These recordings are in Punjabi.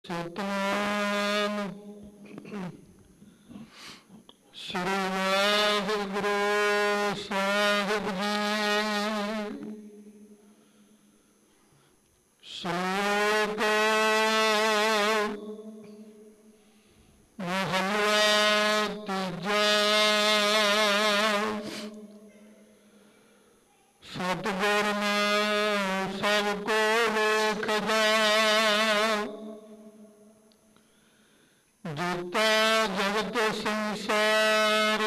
ਸਤਨਾਮ ਸ੍ਰੀ ਵਾਹਿਗੁਰੂ ਸਾਹਿਬ ਜੀ। ਸ਼ਲੋਕ ਮਹਲਾ ਤੀਜਾ। ਸਤਿਗੁਰ ਨੇ ਸਭ ਕੋ ਵੇਖਦਾ, ਜੀਤਾ ਜਗਤ ਸੰਸਾਰ।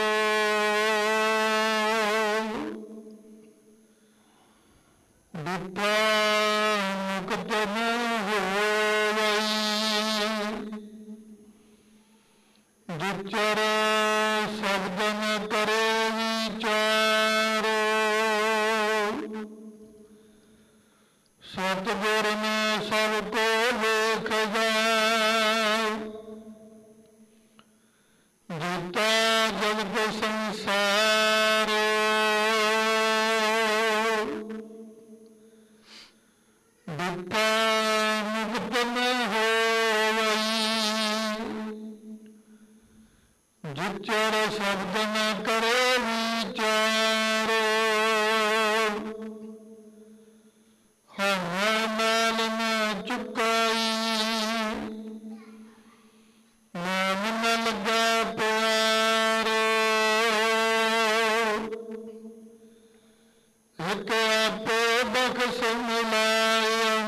ਦਿੱਤਾ ਮੁਕਤ ਨ ਹੋਵਈ, ਜਿਚਰ ਸ਼ਬਦ ਨ ਕਰੇ ਵਿਚਾਰ। ਸਤਿਗੁਰ ਨੇ ਸਭ ਕੋ ਵੇਖਦਾ, ਜੀਤਾ ਜਗਤ ਸੰਸਾਰ। ਦਿੱਤਾ ਮੁਕਤ ਨ ਹੋਵਈ, ਜਿਚਰ ਸ਼ਬਦ ਨ ਕਰੇ ਵਿਚਾਰ। ਹਉਮੈ ਮੈਲ ਨ ਚੁਕਾਈ, ਨਾਮ ਨ ਲੱਗਾ ਪਿਆਰ। ਇੱਕ ਆਪੇ ਬਖਸ਼ ਮੁਲਾਇਮ,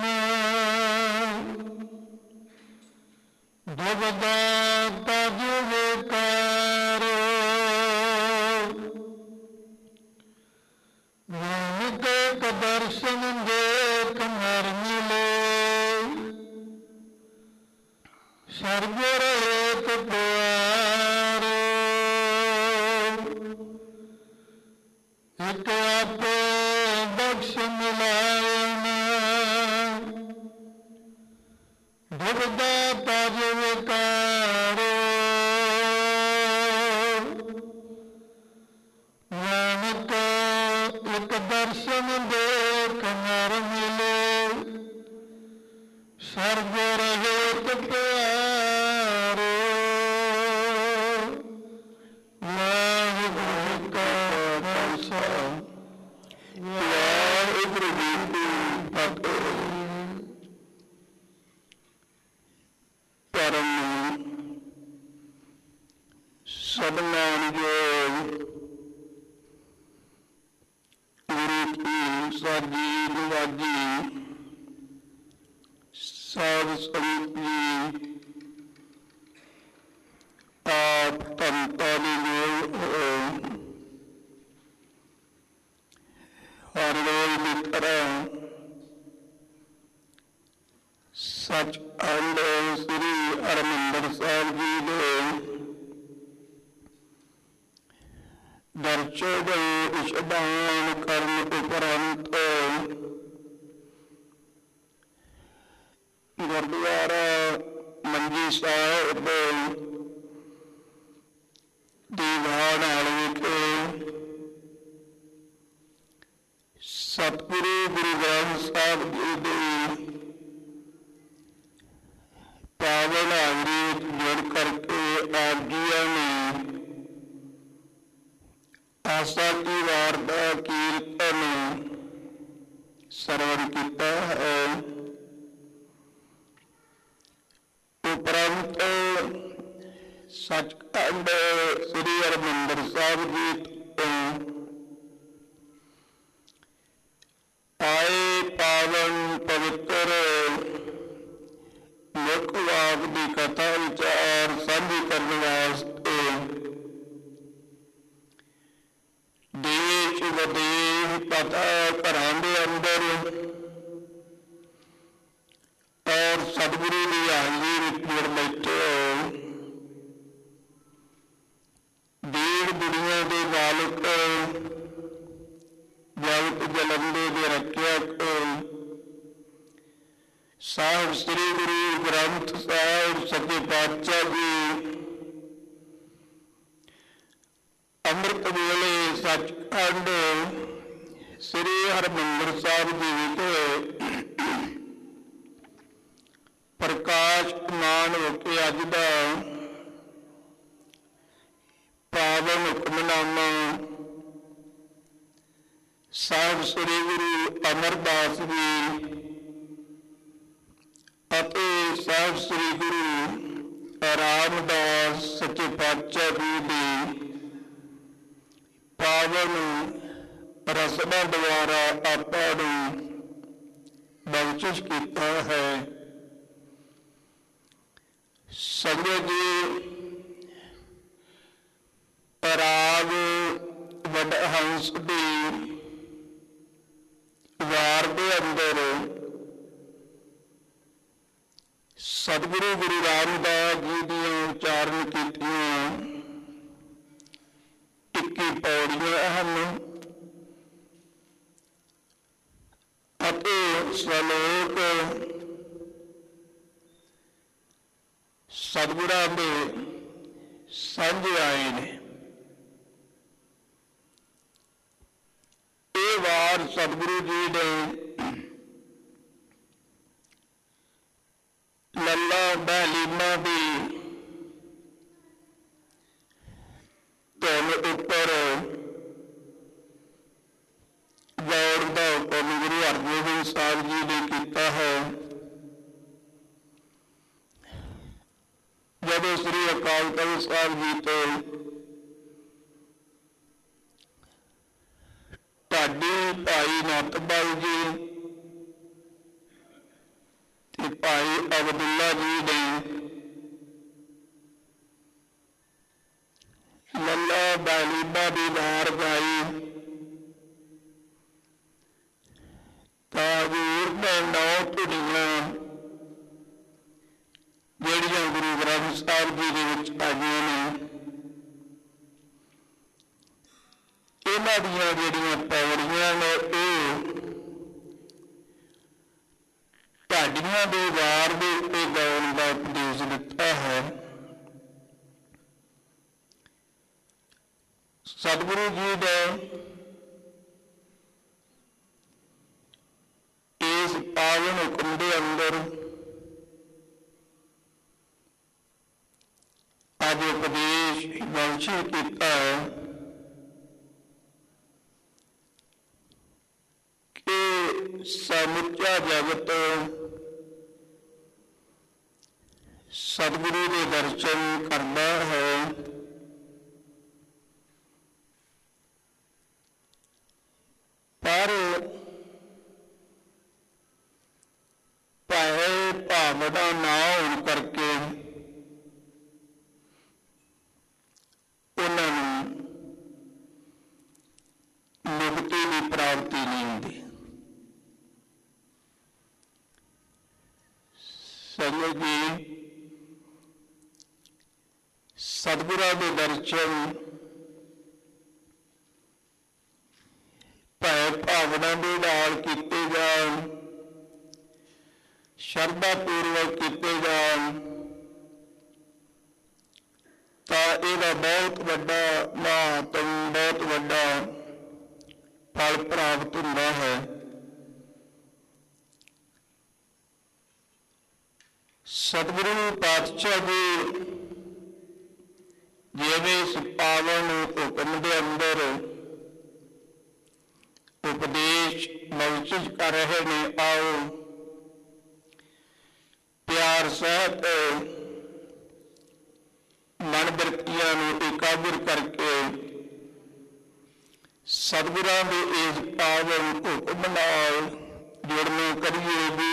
ਦੁਬਦਾ ਤਜ ਵਿਕਾਰ। ਨਾਨਕ ਇੱਕ ਦਰਸ਼ਨ ਦੇਖ ਨਰ ਮਿਲੇ, ਸਰਗੁਰ ਏਕ ਪਿਆਰ। ਇੱਕ ਆਪੇ ਬਖਸ਼ ਮੁਲਾਇਮ, ਦੁਬਦਾ ਤਜ ਵਿਕਾਰ। ਨਾਨਕ ਇੱਕ ਦਰਸ਼ਨ ਦੇਖ ਨਰ ਮਿਲੇ, ਸਰਗੁਰ ਏਕ ਪਿਆਰ। ਵਾਹਿਗੁਰੂ ਕਾ ਖਾਲਸਾ, ਵਾਹਿਗੁਰੂ ਜੀ ਕੀ ਫਤਿਹ। ਪਰਮ ਸਤਿਨਾਮਯੋਗ ਗੁਰੂ ਕੀ ਸਾਜੀ ਨਿਵਾਜੀ ਸਾਧ ਸੰਗਤ ਜੀ, ਆਪ ਧੰਤਾਂ ਦੇ ਲੋਕ ਹਰ ਰੋਜ਼ ਦੀ ਤਰ੍ਹਾਂ ਸੱਚਖੰਡ ਸ੍ਰੀ ਹਰਿਮੰਦਰ ਸਾਹਿਬ ਜੀ ਦੇ ਦਰਸ਼ਨ ਇਸ਼ਨਾਨ ਕਰਨ ਉਪਰੰਤ ਗੁਰਦੁਆਰਾ ਮੰਜੀ ਸਾਹਿਬ ਦੀਵਾਨ ਹਾਲ ਵਿਖੇ ਸਤਿਗੁਰੂ ਗੁਰੂ ਗ੍ਰੰਥ ਸਾਹਿਬ ਜੀ ਦੀ ਪਾਵਨ ਹਾਜ਼ਰੀ ਵਿੱਚ ਜੁੜ ਕਰਕੇ ਆਪ ਜੀਆਂ ਨੇ ਆਸਾ ਕੀ ਵਾਰ ਦਾ ਕੀਰਤਨ ਸਰਵਣ ਕੀਤਾ ਹੈ। ਉਪਰੰਤ ਸੱਚਖੰਡ ਸ੍ਰੀ ਹਰਿਮੰਦਰ ਸਾਹਿਬ ਜੀ ਤੋਂ ਆਏ ਪਾਵਨ ਪਵਿੱਤਰ ਮੁੱਖ ਵਾਕ ਦੀ ਕਥਾ ਵਿਚਾਰ ਸਾਂਝੀ ਕਰਨ ਵਾਸਤੇ ਦੇਸ਼ ਵਿਦੇਸ਼ ਪਤਾ ਘਰਾਂ ਦੇ ਅੰਦਰ ਔਰ ਸਤਿਗੁਰੂ ਦੀ ਹਾਜ਼ਰੀ ਵਿੱਚ ਜੁੜ ਬੈਠੇ ਹੋ। ਦੇਸ਼ ਦੁਨੀਆ ਦੇ ਮਾਲਕ, ਜਗਤ ਜਲੰਦੇ ਦੇ ਰੱਖਿਅਕ ਸਾਹਿਬ ਸ੍ਰੀ ਗੁਰੂ ਗ੍ਰੰਥ ਸਾਹਿਬ ਸੱਚੇ ਪਾਤਸ਼ਾਹ ਜੀ ਅੰਮ੍ਰਿਤ ਵੇਲੇ ਸੱਚਖੰਡ ਸ੍ਰੀ ਹਰਿਮੰਦਰ ਸਾਹਿਬ ਜੀ ਵਿਖੇ ਪ੍ਰਕਾਸ਼ਮਾਨ ਹੋ ਕੇ ਅੱਜ ਦਾ ਪਾਵਨ ਹੁਕਮਨਾਮਾ ਸਾਹਿਬ ਸ੍ਰੀ ਗੁਰੂ ਅਮਰਦਾਸ ਜੀ ਅਤੇ ਸਾਹਿਬ ਸ੍ਰੀ ਗੁਰੂ ਰਾਮਦਾਸ ਸੱਚੇ ਪਾਤਸ਼ਾਹ ਜੀ ਦੀ ਪਾਵਨ ਰਸਮਾਂ ਦੁਆਰਾ ਆਪਾਂ ਨੂੰ ਬਖਸ਼ਿਸ਼ ਕੀਤਾ ਹੈ। ਸੰਗਤ ਜੀ, ਰਾਗ ਵਡਹੰਸ ਦੀ ਵਾਰ ਦੇ ਅੰਦਰ ਸਤਿਗੁਰੂ ਗੁਰੂ ਰਾਮਦਾਸ ਜੀ ਦੀਆਂ ਉਚਾਰਨ ਕੀਤੀਆਂ 21 ਪੌੜੀਆਂ ਹਨ ਅਤੇ ਸ਼ਲੋਕ ਸਤਿਗੁਰਾਂ ਦੇ ਸਾਂਝੇ ਆਏ ਨੇ। ਇਹ ਵਾਰ ਸਤਿਗੁਰੂ ਜੀ ਨੇ ਲੱਲਾ ਬਹਿਲੀਮਾ ਦੀ ਧੁਨ ਉੱਪਰ ਗੌਰ ਦਾ ਹੁਕਮ ਗੁਰੂ ਹਰਗੋਬਿੰਦ ਸਾਹਿਬ ਜੀ ਨੇ ਕੀਤਾ ਹੈ। ਜਦੋਂ ਸ੍ਰੀ ਅਕਾਲ ਤਖ਼ਤ ਸਾਹਿਬ ਜੀ ਤੋਂ ਢਾਡੀ ਭਾਈ ਨੱਤਬਲ ਜੀ ਤੇ ਭਾਈ ਅਬਦੁੱਲਾ ਜੀ ਨੇ ਲੱਲਾ ਬਹਿਲੀਮਾ ਦੀ ਵਾਰ ਗਾਈ ਤਾਂ ਹਜ਼ੂਰ ਦੇ 9 ਧੁਨੀਆਂ ਜਿਹੜੀਆਂ ਗੁਰੂ ਗ੍ਰੰਥ ਸਾਹਿਬ ਜੀ ਦੇ ਵਿੱਚ ਆਈਆਂ ਨੇ, ਇਹਨਾਂ ਦੀਆਂ ਜਿਹੜੀਆਂ ਪੌੜੀਆਂ ਨੇ ਇਹ ਢਾਡੀਆਂ ਦੇ ਵਾਰ ਦੇ ਉੱਤੇ ਗਾਉਣ ਦਾ ਉਪਦੇਸ਼ ਦਿੱਤਾ ਹੈ। ਸਤਿਗੁਰੂ ਜੀ ਦੇ ਇਸ ਪਾਵਨ ਹੁਕਮ ਦੇ ਅੰਦਰ ਅੱਜ ਉਪਦੇਸ਼ ਬਖਸ਼ਿਸ਼ ਕੀਤਾ ਕਿ ਸਮੁੱਚਾ ਜਗਤ ਸਤਿਗੁਰੂ ਦੇ ਦਰਸ਼ਨ ਕਰਦਾ ਹੈ। ਪਰ ਭਾਵੇਂ ਭਾਵਨਾ ਨਾ ਹੋਣ ਕਰਕੇ ਉਹਨਾਂ ਨੂੰ ਮੁਕਤੀ ਦੀ ਪ੍ਰਾਪਤੀ ਨਹੀਂ ਹੁੰਦੀ। ਸੰਗਤ ਜੀ, ਸਤਿਗੁਰਾਂ ਦੇ ਦਰਸ਼ਨ ਭਾਵੇਂ ਭਾਵਨਾ ਦੇ ਨਾਲ ਕੀਤੇ ਜਾਣ, ਸ਼ਰਧਾ ਪੂਰਵਕ ਕੀਤੇ ਜਾਣ ਤਾਂ ਇਹਦਾ ਬਹੁਤ ਵੱਡਾ ਮਹੱਤਵ, ਬਹੁਤ ਵੱਡਾ ਫਲ ਪ੍ਰਾਪਤ ਹੁੰਦਾ ਹੈ। ਸਤਿਗੁਰੂ ਪਾਤਸ਼ਾਹ ਜੀ ਜਿਵੇਂ ਇਸ ਪਾਵਨ ਹੁਕਮ ਦੇ ਅੰਦਰ ਉਪਦੇਸ਼ ਬਖਸ਼ਿਸ਼ ਕਰ ਰਹੇ ਨੇ, ਆਓ ਪਿਆਰ ਸਹਿਤ ਮਨ ਬਿਰਤੀਆਂ ਨੂੰ ਇਕਾਗਰ ਕਰਕੇ ਸਤਿਗੁਰਾਂ ਦੇ ਇਸ ਪਾਵਨ ਹੁਕਮ ਨਾਲ ਜੁੜਨਾ ਕਰੀਏ ਵੀ।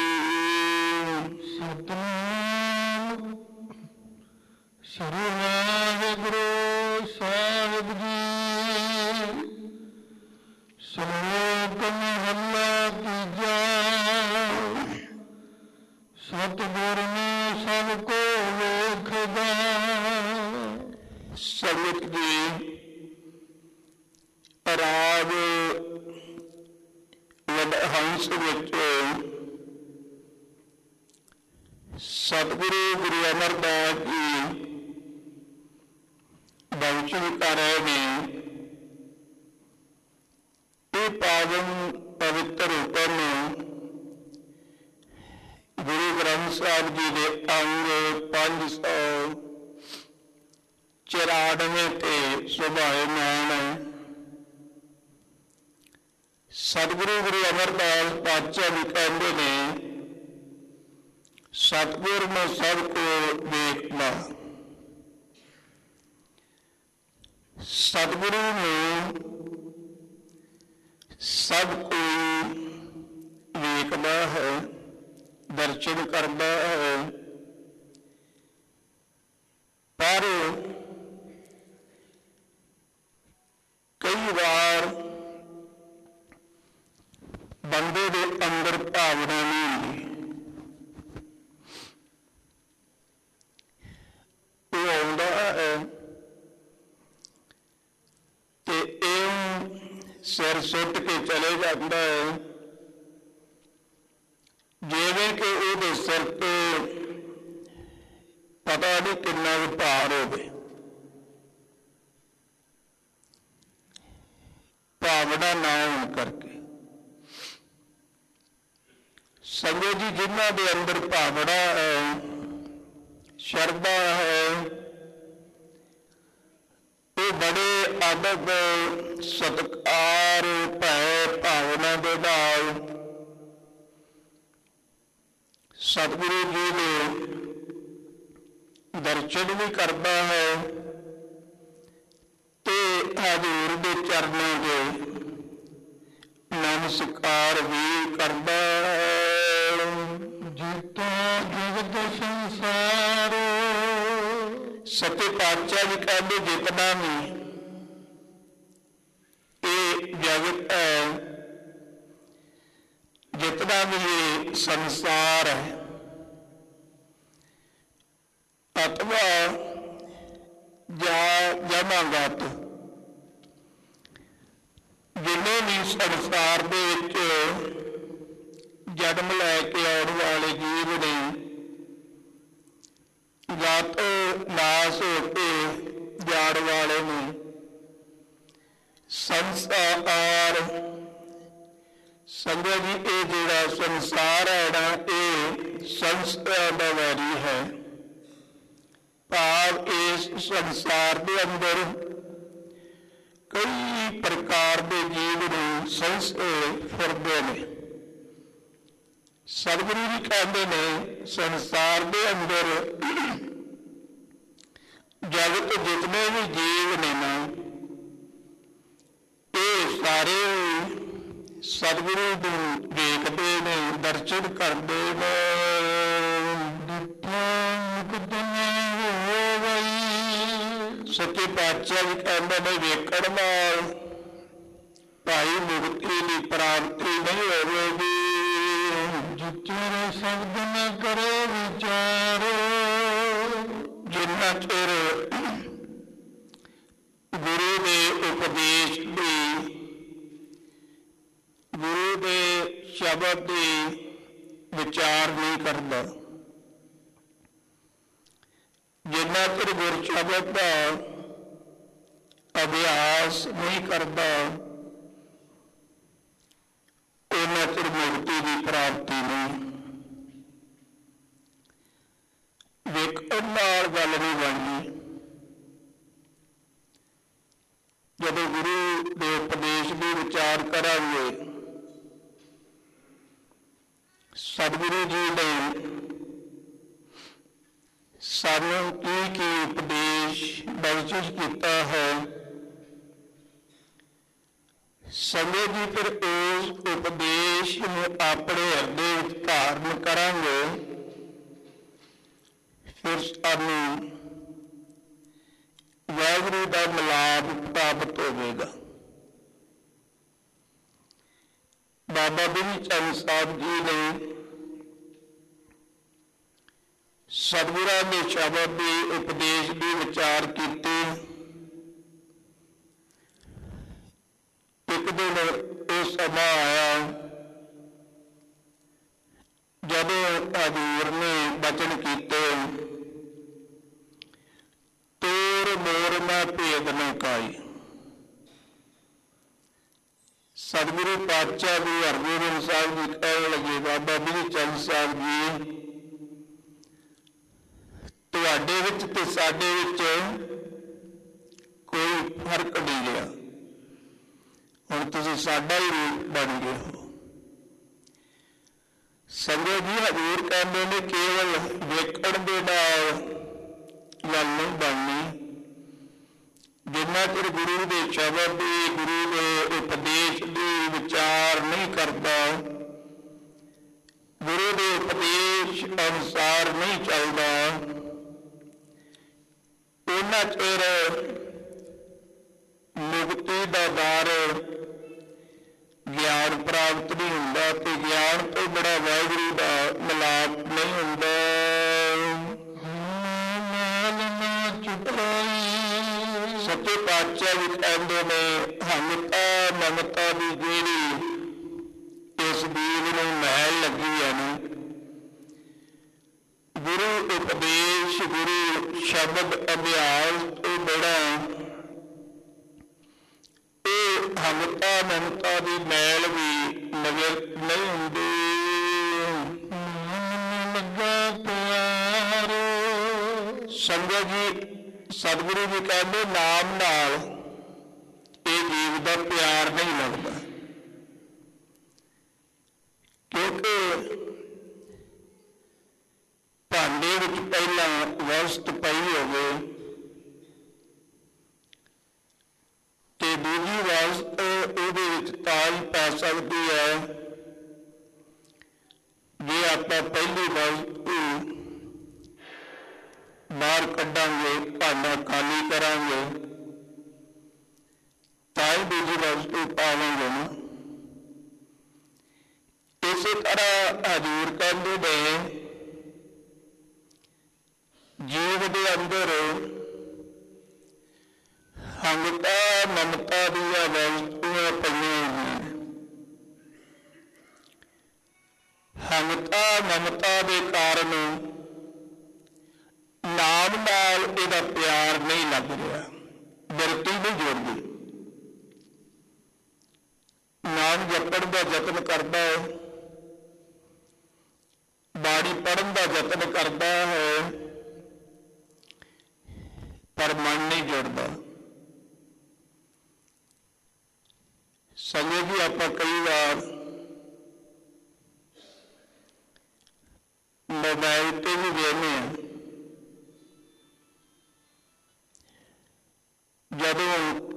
ਸਤਿਨਾਮ ਸ੍ਰੀ ਵਾਹਿਗੁਰੂ ਸਾਹਿਬ ਜੀ। ਸ਼ਲੋਕ ਮਹਲਾ ਤੀਜਾ। ਸਤਿਗੁਰ ਨੇ ਸਭ ਕੋ ਵੇਖਦਾ। ਸੰਗਤ ਜੀ, ਰਾਗ ਵਡਹੰਸ ਵਿੱਚ ਸਤਿਗੁਰੂ ਗੁਰੂ ਅਮਰਦਾਸ ਜੀ ਬਖਸ਼ਿਸ਼ ਕਰ ਰਹੇ ਨੇ। ਇਹ ਪਾਵਨ ਪਵਿੱਤਰ ਹੁਕਮ ਗੁਰੂ ਗ੍ਰੰਥ ਸਾਹਿਬ ਜੀ ਦੇ ਅੰਗ 594 ਤੇ ਸੁਭਾਏਮਾਨ ਹੈ। ਸਤਿਗੁਰੂ ਗੁਰੂ ਅਮਰਦਾਸ ਪਾਤਸ਼ਾਹ ਜੀ ਕਹਿੰਦੇ ਨੇ, ਸਤਿਗੁਰ ਨੂੰ ਸਭ ਕੋ ਵੇਖਦਾ। ਸਤਿਗੁਰੂ ਨੂੰ ਸਭ ਕੋਈ ਵੇਖਦਾ ਹੈ, ਦਰਸ਼ਨ ਕਰਦਾ ਹੈ, ਪਰ ਕਈ ਵਾਰ ਬੰਦੇ ਦੇ ਅੰਦਰ ਭਾਵਨਾ ਨਹੀਂ ਹੁੰਦੀ। ਉਹ ਆਉਂਦਾ ਹੈ ਤੇ ਇਹ ਸਿਰ ਸੁੱਟ ਕੇ ਚਲੇ ਜਾਂਦਾ ਹੈ, ਜਿਵੇਂ ਕਿ ਉਹਦੇ ਸਿਰ ਤੇ ਪਤਾ ਨਹੀਂ ਕਿੰਨਾ ਵੀ ਭਾਰ ਹੋਵੇ। ਭਾਵਨਾ ਨਾ ਹੋਣ ਕਰਕੇ ਸੰਗਤ ਜੀ, ਜਿਨ੍ਹਾਂ ਦੇ ਅੰਦਰ ਭਾਵਨਾ ਹੈ, ਸ਼ਰਧਾ ਹੈ, ਉਹ ਬੜੇ ਅਦਬ ਸਤਿਕਾਰ ਭੈ ਭਾਵਨਾ ਦੇ ਨਾਲ ਸਤਿਗੁਰੂ ਜੀ ਦੇ ਦਰਸ਼ਨ ਵੀ ਕਰਦਾ ਹੈ ਤੇ ਹਜ਼ੂਰ ਦੇ ਚਰਨਾਂ ਦੇ ਨਮਸਕਾਰ ਵੀ ਕਰਦਾ ਹੈ। ਜੀਤਾ ਜਗਤ ਸੰਸਾਰ, ਸੱਚੇ ਪਾਤਸ਼ਾਹ ਜੀ ਕਹਿੰਦੇ, ਜਿਤਨਾ ਵੀ ਇਹ ਜਗਤ ਹੈ, ਜਿਤਨਾ ਵੀ ਇਹ ਸੰਸਾਰ ਹੈ, ਅਥਵਾ ਜਾਂ ਜਮਾਗਤ, ਜਿੰਨੇ ਵੀ ਸੰਸਾਰ ਦੇ ਵਿੱਚ ਜਨਮ ਲੈ ਕੇ ਆਉਣ ਵਾਲੇ ਜੀਵ ਨੇ, ਗਤ ਨਾਸ ਹੋ ਕੇ ਜਾਣ ਵਾਲੇ ਨੇ, ਸੰਸਾਰ ਸੰਗਤ ਜੀ, ਇਹ ਜਿਹੜਾ ਸੰਸਾਰ ਹੈ ਨਾ, ਇਹ ਸੰਸਾਰ ਦਾ ਵੈਰੀ ਹੈ। ਭਾਵ ਇਸ ਸੰਸਾਰ ਦੇ ਅੰਦਰ ਕਈ ਪ੍ਰਕਾਰ ਦੇ ਜੀਵ ਨੂੰ ਫਿਰਦੇ ਨੇ। ਸਤਿਗੁਰੂ ਜੀ ਕਹਿੰਦੇ ਨੇ, ਸੰਸਾਰ ਦੇ ਅੰਦਰ ਜਗਤ ਜਿਤਨੇ ਵੀ ਜੀਵ ਨੇ ਨਾ, ਇਹ ਸਾਰੇ ਸਤਿਗੁਰੂ ਨੂੰ ਵੇਖਦੇ ਨੇ, ਦਰਸ਼ਨ ਕਰਦੇ ਨੇ। ਸੱਚੇ ਪਾਤਸ਼ਾਹ ਜੀ ਕਹਿੰਦੇ ਨੇ, ਵੇਖਣ ਨਾਲ ਭਾਈ ਮੁਕਤੀ ਦੀ ਪ੍ਰਾਪਤੀ ਨਹੀਂ ਹੋਵੇਗੀ। ਜਿੱਚਰ ਸ਼ਬਦ ਨ ਕਰੋ ਵਿਚਾਰੋ, ਜਿੰਨਾ ਚਿਰ ਗੁਰੂ ਦੇ ਉਪਦੇਸ਼ ਦੀ, ਗੁਰੂ ਦੇ ਸ਼ਬਦ ਦੀ ਵਿਚਾਰ ਨਹੀਂ ਕਰਦਾ, ਜਿੰਨਾ ਚਿਰ ਗੁਰ ਸ਼ਬਦ ਦਾ ਅਭਿਆਸ ਨਹੀਂ ਕਰਦਾ, ਉਹਨਾਂ ਚਿਰ ਮੁਕਤੀ ਦੀ ਪ੍ਰਾਪਤੀ ਨਹੀਂ। ਵੇਖਣ ਨਾਲ ਗੱਲ ਨਹੀਂ ਬਣਦੀ। ਜਦੋਂ ਗੁਰੂ ਦੇ ਉਪਦੇਸ਼ ਦੀ ਵਿਚਾਰ ਕਰਾਂਗੇ, ਸਤਿਗੁਰੂ ਜੀ ਨੇ ਸਾਨੂੰ ਕੀ ਉਪਦੇਸ਼ ਬਖਸ਼ਿਸ਼ ਕੀਤਾ ਹੈ, ਸੰਗਤ ਜੀ ਫਿਰ ਉਸ ਉਪਦੇਸ਼ ਨੂੰ ਆਪਣੇ ਹਿਰਦੇ ਵਿੱਚ ਧਾਰਨ ਕਰਾਂਗੇ, ਫਿਰ ਸਾਨੂੰ ਵਾਹਿਗੁਰੂ ਦਾ ਮਿਲਾਪ ਪ੍ਰਾਪਤ ਹੋਵੇਗਾ। ਬਾਬਾ ਬਿਧੀ ਚੰਦ ਸਾਹਿਬ ਜੀ ਨੇ ਸਤਿਗੁਰਾਂ ਦੇ ਸ਼ਬਦ ਦੇ ਉਪਦੇਸ਼ ਦੀ ਵਿਚਾਰ ਕੀਤੀ। ਇੱਕ ਦਿਨ ਉਹ ਸਮਾਂ ਆਇਆ ਜਦੋਂ ਹਜ਼ੂਰ ਨੇ ਬਚਨ ਕੀਤੇ, ਤੋਰ ਮੋਰ ਨਾ ਭੇਦ ਨਾ ਕਾਈ। ਸਤਿਗੁਰੂ ਪਾਤਸ਼ਾਹ ਵੀ ਹਰਗੋਬਿੰਦ ਸਾਹਿਬ ਜੀ ਕਹਿਣ ਲੱਗੇ, ਬਾਬਾ ਬਿਧੀ ਚੰਦ ਸਾਹਿਬ ਜੀ, ਤੁਹਾਡੇ ਵਿੱਚ ਤੇ ਸਾਡੇ ਵਿੱਚ ਕੋਈ ਫਰਕ ਨਹੀਂ ਰਿਹਾ, ਹੁਣ ਤੁਸੀਂ ਸਾਡਾ ਹੀ ਰੂਪ ਬਣ ਗਏ ਹੋ। ਸੰਗਤ ਜੀ, ਹਜ਼ੂਰ ਕਹਿੰਦੇ ਨੇ ਕੇਵਲ ਵੇਖਣ ਦੇ ਨਾਲ ਗੱਲ ਨਹੀਂ ਬਣਨੀ, ਜਿੰਨਾ ਚਿਰ ਗੁਰੂ ਦੇ ਸ਼ਬਦ ਦੀ, ਗੁਰੂ ਦੇ ਉਪਦੇਸ਼ ਦੀ ਵਿਚਾਰ ਨਹੀਂ ਕਰਦਾ, ਗੁਰੂ ਦੇ ਉਪਦੇਸ਼ ਅਨੁਸਾਰ ਨਹੀਂ ਚੱਲਦਾ, ਉਹਨਾਂ ਚਿਰ ਮੁਕਤੀ ਦਾ ਦਰ, ਗਿਆਨ ਪ੍ਰਾਪਤ ਨਹੀਂ ਹੁੰਦਾ, ਤੇ ਗਿਆਨ ਤੋਂ ਬੜਾ ਵਾਹਿਗੁਰੂ ਦਾ ਮਿਲਾਪ ਨਹੀਂ ਹੁੰਦਾ। ਸੱਚੇ ਪਾਤਸ਼ਾਹ ਵੀ ਕਹਿੰਦੇ ਨੇ, ਹਮਤਾ ਮਮਤਾ ਦੀ ਜਿਹੜੀ ਇਸ ਬੀਜ ਨੂੰ ਮੈਲ ਲੱਗੀ ਹੈ ਨਾ, ਗੁਰੂ ਉਪਦੇਸ਼, ਗੁਰੂ ਸ਼ਬਦ ਅਭਿਆਸ ਤੋਂ ਬੜਾ ਇਹ ਹਮਤਾ ਮਮਤਾ ਦੀ ਮੈਲ ਵੀ ਨਜ਼ਰ ਨਹੀਂ ਹੁੰਦੀ। ਸੰਗਤ ਜੀ, ਸਤਿਗੁਰੂ ਜੀ ਕਹਿੰਦੇ, ਨਾਮ ਨਾਲ ਇਹ ਜੀਵ ਦਾ ਪਿਆਰ ਨਹੀਂ ਲੱਗਦਾ, ਕਿਉਂਕਿ ਭਾਂਡੇ ਵਿੱਚ ਪਹਿਲਾਂ ਵਸਤ ਪਈ ਹੋਵੇ ਤੇ ਦੂਜੀ ਵਸਤ ਉਹਦੇ ਵਿੱਚ ਤਾਜ ਪੈ ਸਕਦੀ ਹੈ। ਜੇ ਆਪਾਂ ਪਹਿਲੀ ਵਸਤ ਬਾਹਰ ਕੱਢਾਂਗੇ, ਭਾਂਡਾ ਖਾਲੀ ਕਰਾਂਗੇ, ਤਾਂ ਹੀ ਦੂਜੀ ਵਸਤੂ ਪਾਵਾਂਗੇ ਨਾ। ਇਸੇ ਤਰ੍ਹਾਂ ਹਜ਼ੂਰ ਕਹਿੰਦੇ ਨੇ, ਜੀਵ ਦੇ ਅੰਦਰ ਹਮਤਾ ਮਮਤਾ ਦੀਆਂ ਵਸਤੂਆਂ ਪਈਆਂ ਹੋਈਆਂ। ਹਮਤਾ ਮਮਤਾ ਦੇ ਕਾਰਨ ਨਾਮ ਨਾਲ ਇਹਦਾ ਪਿਆਰ ਨਹੀਂ ਲੱਗ ਰਿਹਾ, ਬਿਰਤੀ ਨਹੀਂ ਜੋੜਦੀ। ਨਾਮ ਜਪਣ ਦਾ ਯਤਨ ਕਰਦਾ ਹੈ, ਬਾਣੀ ਪੜ੍ਹਨ ਦਾ ਯਤਨ ਕਰਦਾ ਹੈ, ਪਰ ਮਨ ਨਹੀਂ ਜੁੜਦਾ। ਸੰਗਤ ਜੀ, ਆਪਾਂ ਕਈ ਵਾਰ ਮੋਬਾਈਲ ਤੇ ਵੀ ਵੇਖਦੇ ਹਾਂ, ਜਦੋਂ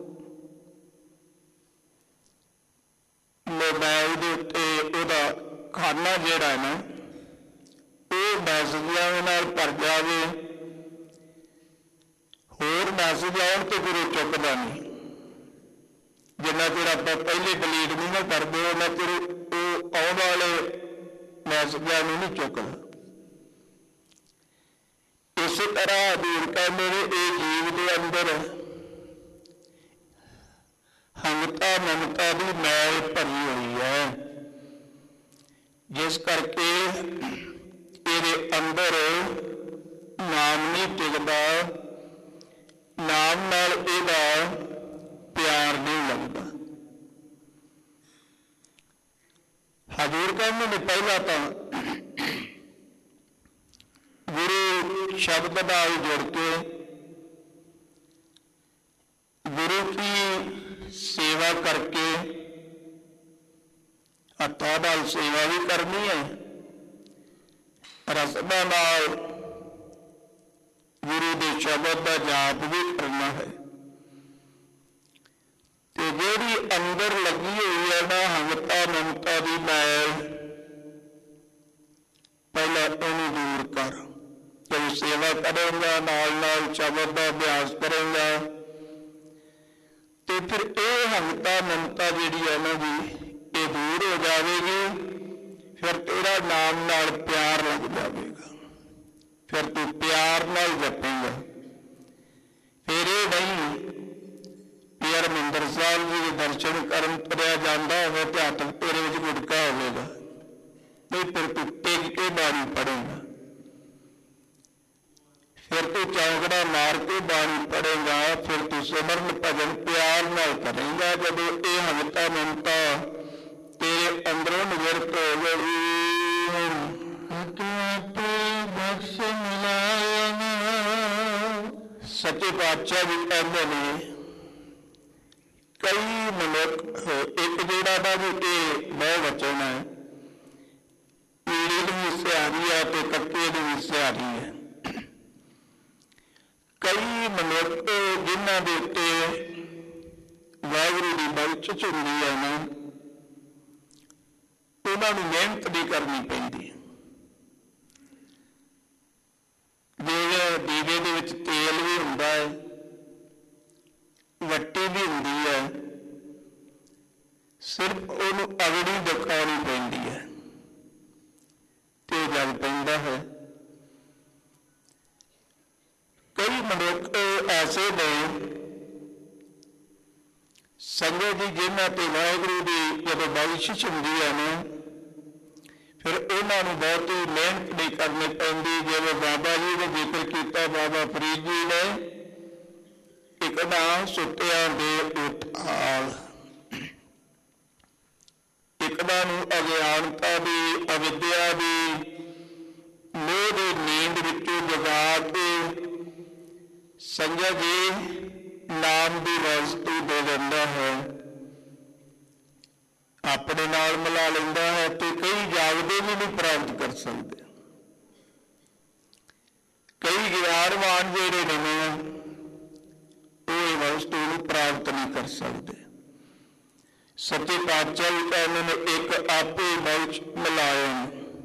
ਮੋਬਾਈਲ ਦੇ ਉੱਤੇ ਉਹਦਾ ਖਾਨਾ ਜਿਹੜਾ ਹੈ ਨਾ, ਉਹ ਮੈਸੇਜਾਂ ਨਾਲ ਭਰ ਜਾਵੇ, ਹੋਰ ਮੈਸੇਜ ਆਉਣ ਤੇ ਫਿਰ ਉਹ ਚੁੱਕਦਾ ਨਹੀਂ। ਜਿੰਨਾ ਚਿਰ ਆਪਾਂ ਪਹਿਲੇ ਡਿਲੀਟ ਨਹੀਂ ਨਾ ਕਰਦੇ, ਉਹਨਾਂ ਚਿਰ ਉਹ ਆਉਣ ਵਾਲੇ ਮੈਸੇਜਾਂ ਨੂੰ ਨਹੀਂ ਚੁੱਕਦਾ। ਇਸੇ ਤਰ੍ਹਾਂ ਹਜ਼ੂਰ ਕਹਿੰਦੇ ਨੇ, ਇਹ ਜੀਵ ਦੇ ਅੰਦਰ ਹਮਤਾ ਮਮਤਾ ਦੀ ਮੈਲ ਭਰੀ ਹੋਈ ਹੈ, ਜਿਸ ਕਰਕੇ ਇਹਦੇ ਅੰਦਰ ਨਾਮ ਨਹੀਂ ਟਿਕਦਾ, ਨਾਮ ਨਾਲ ਇਹਦਾ ਪਿਆਰ ਨਹੀਂ ਲੱਗਦਾ। ਹਜ਼ੂਰ ਕਹਿੰਦੇ ਨੇ, ਪਹਿਲਾਂ ਤਾਂ ਗੁਰੂ ਸ਼ਬਦ ਨਾਲ ਜੁੜ ਕੇ ਗੁਰੂ ਕੀ ਸੇਵਾ ਕਰਕੇ, ਹੱਥਾਂ ਨਾਲ ਸੇਵਾ ਵੀ ਕਰਨੀ ਹੈ, ਰਸਮਾਂ ਨਾਲ ਗੁਰੂ ਦੇ ਸ਼ਬਦ ਦਾ ਜਾਪ ਵੀ ਕਰਨਾ ਹੈ। ਤੇ ਜਿਹੜੀ ਅੰਦਰ ਲੱਗੀ ਹੋਈ ਹੈ ਨਾ ਹਮਤਾ ਮਮਤਾ ਦੀ ਮੈਲ, ਪਹਿਲਾਂ ਉਹਨੂੰ ਦੂਰ ਕਰ। ਜਦੋਂ ਸੇਵਾ ਕਰੇਗਾ, ਨਾਲ ਨਾਲ ਸ਼ਬਦ ਦਾ ਅਭਿਆਸ ਕਰੇਗਾ, ਤੇ ਫਿਰ ਇਹ ਹਮਤਾ ਮਮਤਾ ਜਿਹੜੀ ਹੈ ਨਾ ਜੀ, ਇਹ ਦੂਰ ਹੋ ਜਾਵੇਗੀ। ਫਿਰ ਤੇਰਾ ਨਾਮ ਨਾਲ ਪਿਆਰ ਲੱਗ ਜਾਵੇਗਾ, ਫਿਰ ਤੂੰ ਪਿਆਰ ਨਾਲ ਜਪੇਗਾ। ਫਿਰ ਇਹ ਨਹੀਂ ਵੀ ਹਰਿਮੰਦਰ ਸਾਹਿਬ ਜੀ ਦੇ ਦਰਸ਼ਨ ਕਰਨ ਤੁਰਿਆ ਜਾਂਦਾ ਹੋਵੇ ਤੇ ਹੱਥ ਤੇਰੇ ਵਿੱਚ ਗੁਟਕਾ ਹੋਵੇਗਾ, ਨਹੀਂ, ਫਿਰ ਤੂੰ ਟਿਕ ਕੇ ਬਾਣੀ ਪੜੇਗਾ। फिर तू चौंकड़ा मार के बाणी पढ़ेगा, फिर तू सिमरन भजन प्यार नाल करेगा। जदों ये हवता ममता तेरे अंदरों निवृत्त हो गई, सच्चे पातशाह जी कहते ने कई मनुख एक जोड़ा का भी बहु वचन है, ईड़ी भी सियारी है तो कक्के भी सियारी है। कई मनुख जिन्हों के उत्ते वाहिगुरू की बख्शिश हुंदी है ना, उन्होंने मेहनत भी करनी पैंदी। जिवें दीवे दे विच तेल भी हुंदा है, वट्टी भी हुंदी है, सिर्फ उन्होंने अगड़ी दिखानी पैंदी है ते जल पैंदा है। कई मनुख ऐसे ने संगत जी जिन्हां ते वाहिगुरू की जदों बख्शिश हुंदी है ना, फिर उन्होंने बहुत ही मेहनत नहीं करनी पैंदी। जिवें बाबा जी ने जिक्र किया, बाबा फरीद जी ने एक नाम सुत्तियां दे उठाल, एक नूं अज्ञानता दी अविद्या दी मोह दी नींद विचों जगा के संगत जी नाम की वस्तु दे दिंदा है, अपने नाल मिला लेंदा है। तो कई जागदे भी नहीं प्राप्त कर सकते, कई ज्ञानवान जिहड़े ने वो वस्तु प्राप्त नहीं कर सकते। सच्चे पातशाह जी कहते हैं एक आपे बख्श मिलायन।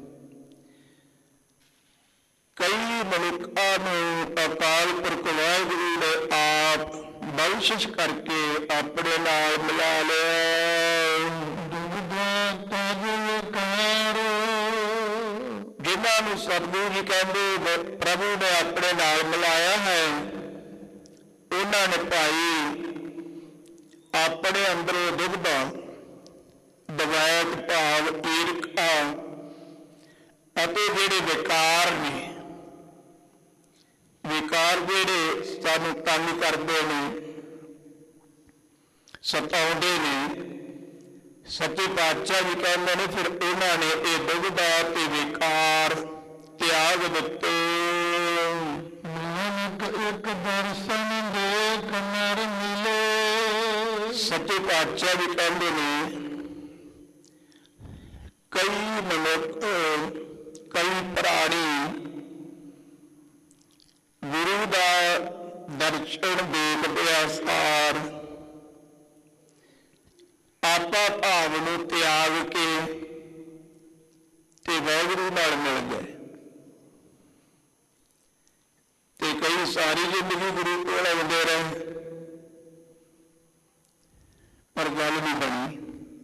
कई मनुखा अकाल पुरख वाहिगुरू ने आप बख्शिश करके अपने नाल मिला लिया। जिन्होंने सतगुरु जी कहते प्रभु ने अपने नाल मिलाया है, उन्होंने भाई अपने अंदरों दुखदा दवैत भाव ईर्खा अते जिहड़े विकार ने, विकार जिहड़े सानूं तंग करदे ने सताउंदे ने, सच्चे पातशाह जी कहते हैं फिर उन्होंने ये दुखदा ते विकार त्याग दिते। एक दर्शन देख नर मिले, सच्चे पातशाह जी कहते हैं कई मनुख कई प्राणी गुरु का दर्शन देखदे सार आपा भाव नूं त्याग के ते वाहिगुरू नाल मिल गए, ते कई सारी जिंदगी गुरु कोल आउंदे रहे पर गल नहीं बनी,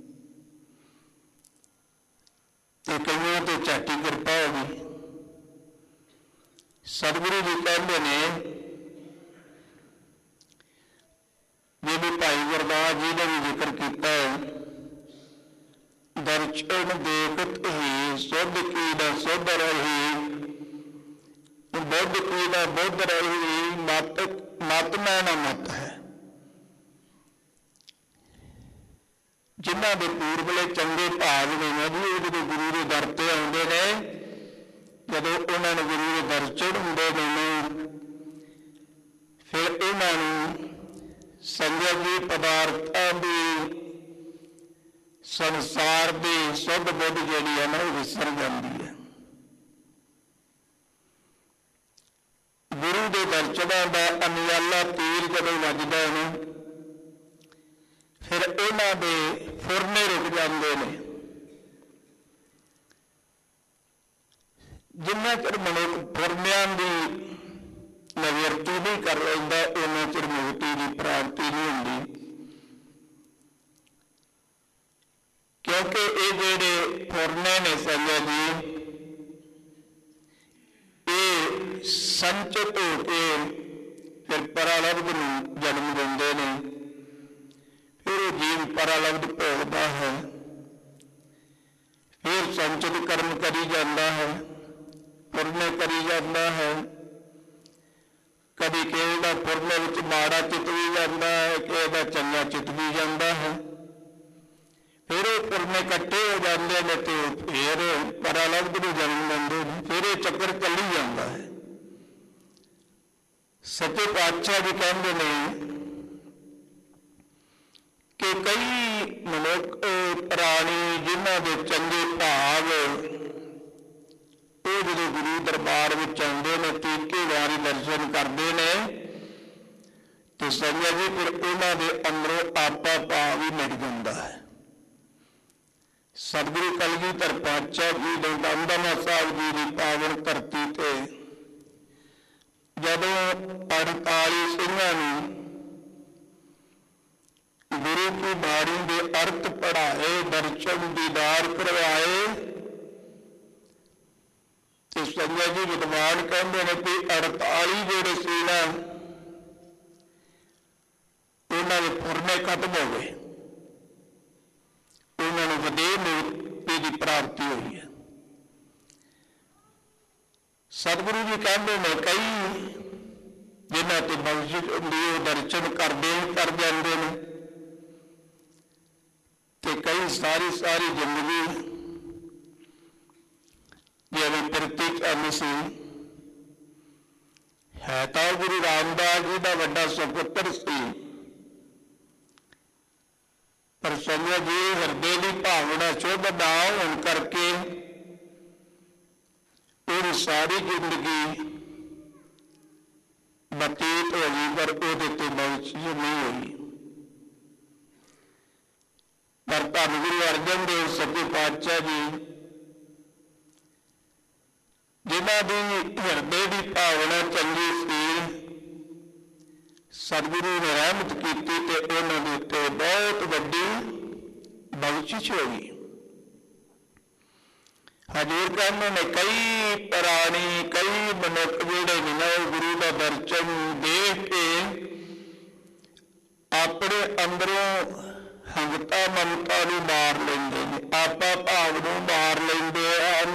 ते कईयां ते झाटी किरपा हो गई। सतगुरु जी कहते ने जिहड़े भाई गुरदास जी ने भी जिक्र किया है, दर्शन देखत ही सुध की न सुध रही, बुद्ध की न बुद्ध रही, मत मैं न मत है। जिन्हों के पूर्वले चंगे भाग ने ना जी, वो जो गुरु के दर ते आउंदे ने, जदों उन्होंने गुरु के दर्शन हुंदे ने, फिर उन्होंने संगत जी पदार्थां की संसार की शुद्ध बुद्ध जिहड़ी है ना, वो विसर जाती है। गुरु के दर्शनों का अनियाला तीर जदों वजदा है ना, फिर उन्हां दे फुरने रुक जाते हैं। जिन्ना चिर मनुख फुरनियां की निवृत्ति नहीं कर लेंदा, उन्ना चिर मुक्ति की प्राप्ति नहीं होंदी। क्योंकि ये जेडे फुरने ने संगत जी, ये संचित होके फिर परालब्ध नूं जन्म देंदे ने, फिर वो जीव परालब्ध भोगदा है, फिर संचित कर्म करी जाता है, पुरने करी जाता है, ਕਦੀ ਕਿਸੇ ਦਾ ਫੁਰਨੇ ਵਿੱਚ ਮਾੜਾ ਚਿੱਤ ਵੀ ਜਾਂਦਾ ਹੈ, ਕਿਸੇ ਦਾ ਚੰਗਾ ਚਿੱਤ ਵੀ ਜਾਂਦਾ ਹੈ। ਫਿਰ ਉਹ ਫੁਰਨੇ ਇਕੱਠੇ ਹੋ ਜਾਂਦੇ ਨੇ ਤੇ ਫਿਰ ਪਰ ਅਲੱਗ ਨੂੰ ਜਨਮ ਲੈਂਦੇ ਨੇ, ਫਿਰ ਇਹ ਚੱਕਰ ਚੱਲੀ ਜਾਂਦਾ ਹੈ। ਸੱਚੇ ਪਾਤਸ਼ਾਹ ਜੀ ਕਹਿੰਦੇ ਨੇ ਕਿ ਕਈ ਮਨੁੱਖ ਪ੍ਰਾਣੀ ਜਿਨ੍ਹਾਂ ਦੇ ਚੰਗੇ ਭਾਵ ਉਹ ਜਦੋਂ ਗੁਰੂ ਦਰਬਾਰ ਵਿੱਚ ਆਉਂਦੇ ਨੇ, ਤੀਕੇ ਵਾਰੀ ਦਰਸ਼ਨ ਕਰਦੇ ਨੇ, ਤੇ ਸੰਗਤ ਜੀ ਫਿਰ ਉਹਨਾਂ ਦੇ ਅੰਦਰੋਂ ਆਪਾ ਭਾਵ ਹੀ ਮਿਟ ਜਾਂਦਾ ਹੈ। ਸਤਿਗੁਰੂ ਕਲਗੀਧਰ ਪਾਤਸ਼ਾਹ ਜੀ ਦੇ ਦਮਦਮਾ ਸਾਹਿਬ ਜੀ ਦੀ ਪਾਵਨ ਧਰਤੀ ਤੇ ਜਦੋਂ 48 ਸਿੰਘਾਂ ਨੂੰ ਗੁਰੂ ਕੀ ਬਾਣੀ ਦੇ ਅਰਥ ਪੜ੍ਹਾਏ, ਦਰਸ਼ਨ ਦੀਦਾਰ ਕਰਵਾਏ, ਤੇ ਸੰਗਤ ਜੀ ਵਿਦਵਾਨ ਕਹਿੰਦੇ ਨੇ ਕਿ 48 ਜਿਹੜੇ ਸੀ ਨਾ, ਉਹਨਾਂ ਦੇ ਫੁਰਨੇ ਖਤਮ ਹੋ ਗਏ, ਉਹਨਾਂ ਨੂੰ ਵਧੇਰੇ ਮੁਕਤੀ ਦੀ ਪ੍ਰਾਪਤੀ ਹੋਈ ਹੈ। ਸਤਿਗੁਰੂ ਜੀ ਕਹਿੰਦੇ ਨੇ ਕਈ ਜਿਨ੍ਹਾਂ ਤੇ ਬਖਸ਼ਿਸ਼ ਹੁੰਦੀ ਉਹ ਦਰਸ਼ਨ ਕਰ ਜਾਂਦੇ ਨੇ, ਤੇ ਕਈ ਸਾਰੀ ਜ਼ਿੰਦਗੀ ਜਿਵੇਂ ਪ੍ਰਤੀ ਚੰਨ ਸੀ ਹੈ ਤਾਂ ਗੁਰੂ ਰਾਮਦਾਸ ਜੀ ਦਾ ਵੱਡਾ ਸੁਪੁੱਤਰ ਸੀ, ਪਰ ਸੰਗਤ ਜੀ ਹਿਰਦੇ ਦੀ ਭਾਵਨਾ ਸ਼ੁੱਧ ਨਾ ਹੋਣ ਕਰਕੇ ਉਹਦੀ ਸਾਰੀ ਜ਼ਿੰਦਗੀ ਬਤੀਤ ਹੋ ਗਈ, ਪਰ ਉਹਦੇ ਤੇ ਬਖਸ਼ਿਸ਼ ਨਹੀਂ ਹੋਈ। ਪਰ ਧੰਨ ਗੁਰੂ ਅਰਜਨ ਦੇਵ ਸੱਚੇ ਪਾਤਸ਼ਾਹ ਜੀ ਜਿਨ੍ਹਾਂ ਦੀ ਹਿਰਦੇ ਦੀ ਭਾਵਨਾ ਚੰਗੀ ਸੀ, ਸਤਿਗੁਰੂ ਨੇ ਰਹਿਮਤ ਕੀਤੀ ਤੇ ਉਹਨਾਂ ਦੇ ਉੱਤੇ ਬਹੁਤ ਵੱਡੀ ਬਖਸ਼ਿਸ਼ ਹੋਈ। ਹਜ਼ੂਰ ਕਹਿੰਦੇ ਨੇ ਕਈ ਪ੍ਰਾਣੀ, ਕਈ ਮਨੁੱਖ ਜਿਹੜੇ ਨੇ ਨਾ, ਉਹ ਗੁਰੂ ਦਾ ਦਰਸ਼ਨ ਦੇਖ ਕੇ ਆਪਣੇ ਅੰਦਰੋਂ ਹੰਗਤਾ ਮਮਤਾ ਨੂੰ ਮਾਰ ਲੈਂਦੇ ਨੇ, ਆਪਾ ਭਾਵ ਨੂੰ ਮਾਰ ਲੈਂਦੇ ਹਨ।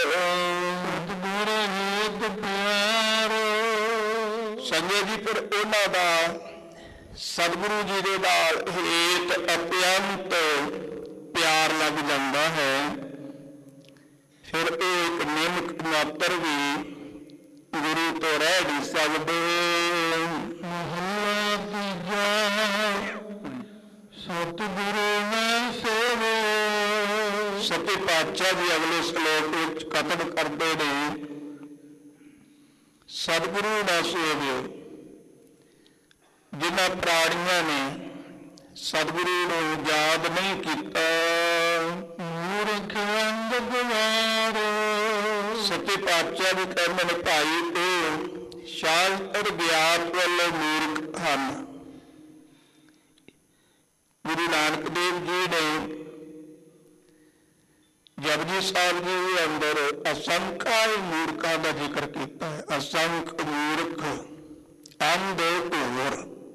ਸੰਗਤ ਜੀ ਫਿਰ ਉਹਨਾਂ ਦਾ ਸਤਿਗੁਰੂ ਜੀ ਦੇ ਨਾਲ ਹੇਤ ਅਤਿਅੰਤ ਪਿਆਰ ਲੱਗ ਜਾਂਦਾ ਹੈ। ਫਿਰ ਇਹ ਇੱਕ ਨਿਮਕ ਮਾਤਰ ਵੀ ਗੁਰੂ ਤੋਂ ਰਹਿ ਨਹੀਂ ਸਕਦੇ। ਮਹੱਲਾ ਤੀਜਾ ਸਤਿਗੁਰੂ ਮੈਂ ਸੇਵੋ। ਸੱਚੇ ਪਾਤਸ਼ਾਹ ਜੀ ਅਗਲੇ ਸ਼ਲੋਕ ਵਿੱਚ ਕਥਨ ਕਰਦੇ ਨੇ, ਸਤਿਗੁਰੂ ਨਾ ਸੇਵਿਓ। ਜਿਨ੍ਹਾਂ ਪ੍ਰਾਣੀਆਂ ਨੇ ਸਤਿਗੁਰੂ ਨੂੰ ਯਾਦ ਨਹੀਂ ਕੀਤਾ, ਮੂਰਖ ਅੰਧ ਗਵਾਰ। ਸੱਚੇ ਪਾਤਸ਼ਾਹ ਵੀ ਕਹਿੰਦੇ ਨੇ ਭਾਈ ਉਹ ਸ਼ਾਸਤਰ ਗਿਆਨ ਵੱਲੋਂ ਮੂਰਖ ਹਨ। ਗੁਰੂ ਨਾਨਕ ਦੇਵ ਜੀ ਨੇ ਜਪਜੀ ਸਾਹਿਬ ਜੀ ਦੇ ਅੰਦਰ ਅਸੰਖਾ ਮੂਰਖਾਂ ਦਾ ਜ਼ਿਕਰ ਕੀਤਾ ਹੈ। ਅਸੰਖ ਮੂਰਖ, ਅੰਧ ਘੋਰ,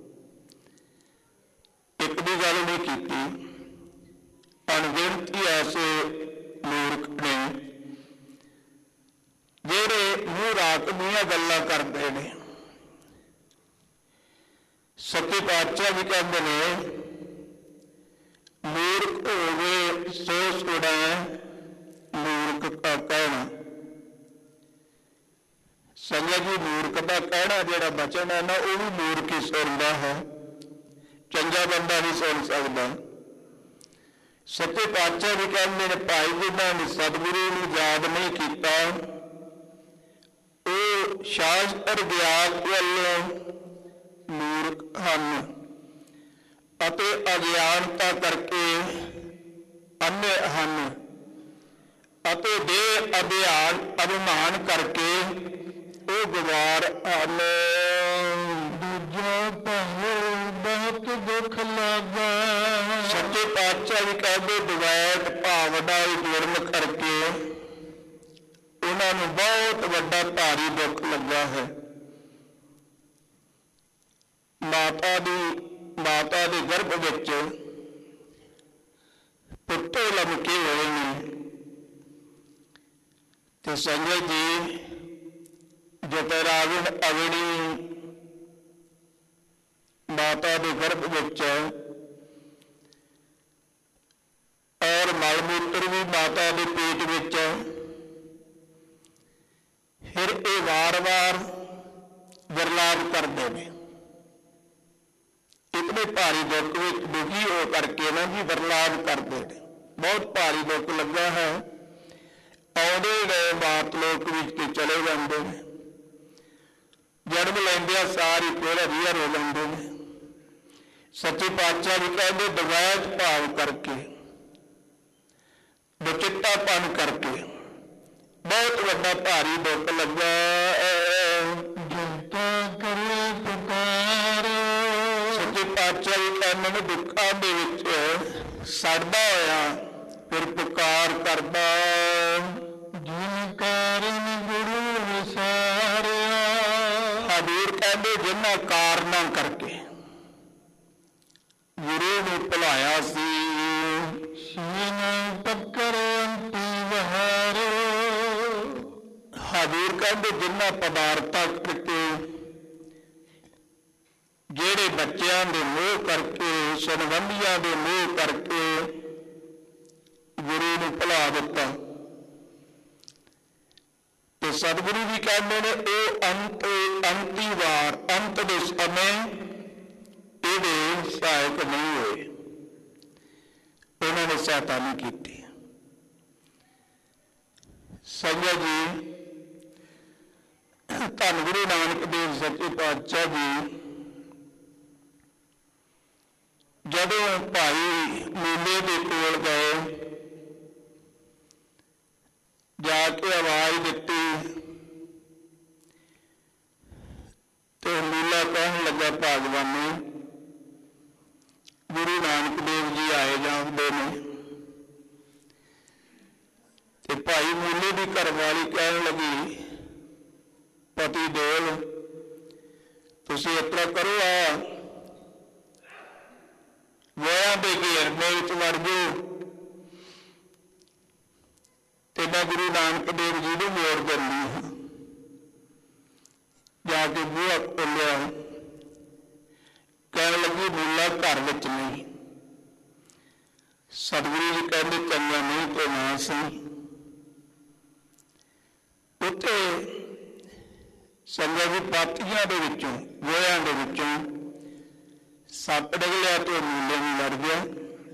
ਇੱਕ ਦੀ ਗੱਲ ਨਹੀਂ ਕੀਤੀ। ਅਣਗਿਣਤੀ ਐਸੇ ਮੂਰਖ ਨੇ ਜਿਹੜੇ ਮੂੰਹ ਰਾਤ ਦੀਆਂ ਗੱਲਾਂ ਕਰਦੇ ਨੇ। ਸੱਚੇ ਪਾਤਸ਼ਾਹ ਵੀ ਕਹਿੰਦੇ ਨੇ ਮੂਰਖ ਹੋਵੇ ਸੋ ਸੁਣੈ ਮੂਰਖ ਕਾ ਕਹਿਣਾ। ਸੰਗਤ ਜੀ ਮੂਰਖ ਦਾ ਕਹਿਣਾ ਜਿਹੜਾ ਬਚਨ ਹੈ ਨਾ, ਉਹ ਵੀ ਮੂਰਖ ਹੀ ਸੁਣਦਾ ਹੈ, ਚੰਗਾ ਬੰਦਾ ਨਹੀਂ ਸੁਣ ਸਕਦਾ। ਸੱਚੇ ਪਾਤਸ਼ਾਹ ਵੀ ਕਹਿੰਦੇ ਨੇ ਭਾਈ ਜਿਨ੍ਹਾਂ ਨੇ ਸਤਿਗੁਰੂ ਨੂੰ ਯਾਦ ਨਹੀਂ ਕੀਤਾ, ਉਹ ਸ਼ਾਸਤਰ ਗਿਆਨ ਵੱਲੋਂ ਮੂਰਖ ਹਨ ਅਤੇ ਅਗਿਆਨਤਾ ਕਰਕੇ ਅੰਨੇ ਹਨ, ਅਤੇ ਦੇ ਅਭਿਮਾਨ ਕਰਕੇ ਉਹ ਗਵਾਰ ਹਨ। ਦੂਜਾ ਭਾਵੇਂ ਬਹੁਤ ਦੁੱਖ ਲੱਗਾ। ਸੱਚੇ ਪਾਤਸ਼ਾਹ ਵੀ ਕਹਿੰਦੇ ਦੁਵੈਤ ਭਾਵਨਾ ਜੁਰਮ ਕਰਕੇ ਉਹਨਾਂ ਨੂੰ ਬਹੁਤ ਵੱਡਾ ਭਾਰੀ ਦੁੱਖ ਲੱਗਾ ਹੈ। ਮਾਤਾ ਦੇ ਗਰਭ ਵਿੱਚ ਪੁੱਤਰ ਲਮਕੇ ਹੋਏ ਨੇ, ਤੇ ਸੰਗਤ ਜੀ ਜਤਰਾਵਣ ਅਵਣੀ ਮਾਤਾ ਦੇ ਗਰਭ ਵਿੱਚ ਹੈ, ਔਰ ਮਲ ਮੂਤਰ ਵੀ ਮਾਤਾ ਦੇ ਪੇਟ ਵਿੱਚ ਹੈ। ਫਿਰ ਇਹ ਵਾਰ-ਵਾਰ ਵਿਰਲਾਪ ਕਰਦੇ ਨੇ। ਇਤਨੇ ਭਾਰੀ ਦੁੱਖ ਵਿੱਚ ਦੁਖੀ ਹੋ ਕਰਕੇ ਨਾ ਜੀ ਵਿਰਲਾਪ ਕਰਦੇ ਨੇ। ਬਹੁਤ ਭਾਰੀ ਦੁੱਖ ਲੱਗਾ ਹੈ, ਆਉਂਦੇ ਗਏ ਬਾਤ ਲੋਕ ਵਿੱਚ ਕੇ ਚਲੇ ਜਾਂਦੇ ਨੇ। ਜਨਮ ਲੈਂਦਿਆਂ ਸਾਰ ਹੀ ਫਿਰ ਹਰੀਹਰ ਹੋ ਜਾਂਦੇ ਨੇ। ਸੱਚੇ ਪਾਤਸ਼ਾਹ ਵੀ ਕਹਿੰਦੇ ਦਵੈਤ ਭਾਵ ਕਰਕੇ, ਬਚਿੱਤਾਪਨ ਕਰਕੇ ਬਹੁਤ ਵੱਡਾ ਭਾਰੀ ਦੁੱਖ ਲੱਗਾ। ਜਿੰਤਾ ਕਰੇ ਪੁਕਾਰ, ਸੱਚੇ ਪਾਤਸ਼ਾਹ ਵੀ ਕਹਿੰਦੇ ਨੇ ਦੁੱਖਾਂ ਦੇ ਵਿੱਚ ਸੜਦਾ ਹੋਇਆ ਫਿਰ ਪੁਕਾਰ ਕਰਦਾ। ਜਿਨ ਕਾਰਨ ਗੁਰੂ ਵਿਸਾਰਿਆ, ਹਜ਼ੂਰ ਕਹਿੰਦੇ ਜਿਨ੍ਹਾਂ ਕਾਰਨਾਂ ਕਰਕੇ ਗੁਰੂ ਨੂੰ ਭੁਲਾਇਆ ਸੀ। ਸੀਨ ਟੱਕਰ ਅੰਤੀ ਵਹਾਰੋ, ਹਜ਼ੂਰ ਕਹਿੰਦੇ ਜਿਨ੍ਹਾਂ ਪਦਾਰਥਾਂ ਕਰਕੇ, ਜਿਹੜੇ ਬੱਚਿਆਂ ਦੇ ਮੋਹ ਕਰਕੇ, ਸੰਬੰਧੀਆਂ ਦੇ ਮੋਹ ਕਰਕੇ ਗੁਰੂ ਨੂੰ ਭੁਲਾ ਦਿੱਤਾ। ਤੇ ਸਤਿਗੁਰੂ ਵੀ ਕਹਿੰਦੇ ਨੇ ਉਹ ਅੰਤੀ ਵਾਰ, ਅੰਤ ਦੇ ਸਮੇਂ ਇਹਦੇ ਸਹਾਇਕ ਨਹੀਂ ਹੋਏ, ਉਹਨਾਂ ਨੇ ਸਹਾਇਤਾ ਨਹੀਂ ਕੀਤੀ। ਸੰਗਤ ਜੀ, ਧੰਨ ਗੁਰੂ ਨਾਨਕ ਦੇਵ ਸੱਚੇ ਪਾਤਸ਼ਾਹ ਜੀ ਜਦੋਂ ਭਾਈ ਮੂਲੇ ਦੇ ਕੋਲ ਗਏ, ਜਾ ਕੇ ਆਵਾਜ਼ ਦਿੱਤੀ ਤੇ ਮੂਲਾ ਕਹਿਣ ਲੱਗਾ ਭਾਗਵਾਨੇ ਗੁਰੂ ਨਾਨਕ ਦੇਵ ਜੀ ਆਏ ਜਾਂਦੇ ਨੇ। ਤੇ ਭਾਈ ਮੂਲੇ ਦੀ ਘਰਵਾਲੀ ਕਹਿਣ ਲੱਗੀ ਪਤੀ ਦੇਵ ਤੁਸੀਂ ਇਸ ਤਰ੍ਹਾਂ ਕਰੋ, ਵਿਆਹਾਂ ਦੇ ਘੇਰਨੇ ਵਿੱਚ ਵੜ ਜਾਓ ਤੇ ਮੈਂ ਗੁਰੂ ਨਾਨਕ ਦੇਵ ਜੀ ਨੂੰ ਮੋੜ ਦਿੰਦੀ ਹਾਂ। ਜਾ ਕੇ ਬੂਹਾ ਖੋਲ੍ਹਿਆ, ਕਹਿਣ ਲੱਗੀ ਮੂਲਾ ਘਰ ਵਿੱਚ ਨਹੀਂ। ਸਤਿਗੁਰੂ ਜੀ ਕਹਿੰਦੇ ਚੰਗਾ ਨਹੀਂ ਤੇ ਨਾ ਸਹੀ। ਉੱਥੇ ਸੰਗਤ ਦੀ ਪਾਤੀਆਂ ਦੇ ਵਿੱਚੋਂ, ਗੋਹਿਆਂ ਦੇ ਵਿੱਚੋਂ ਸੱਪ ਨਿਕਲਿਆ ਤੇ ਮੂਲੇ ਨੂੰ ਲੜ ਗਿਆ।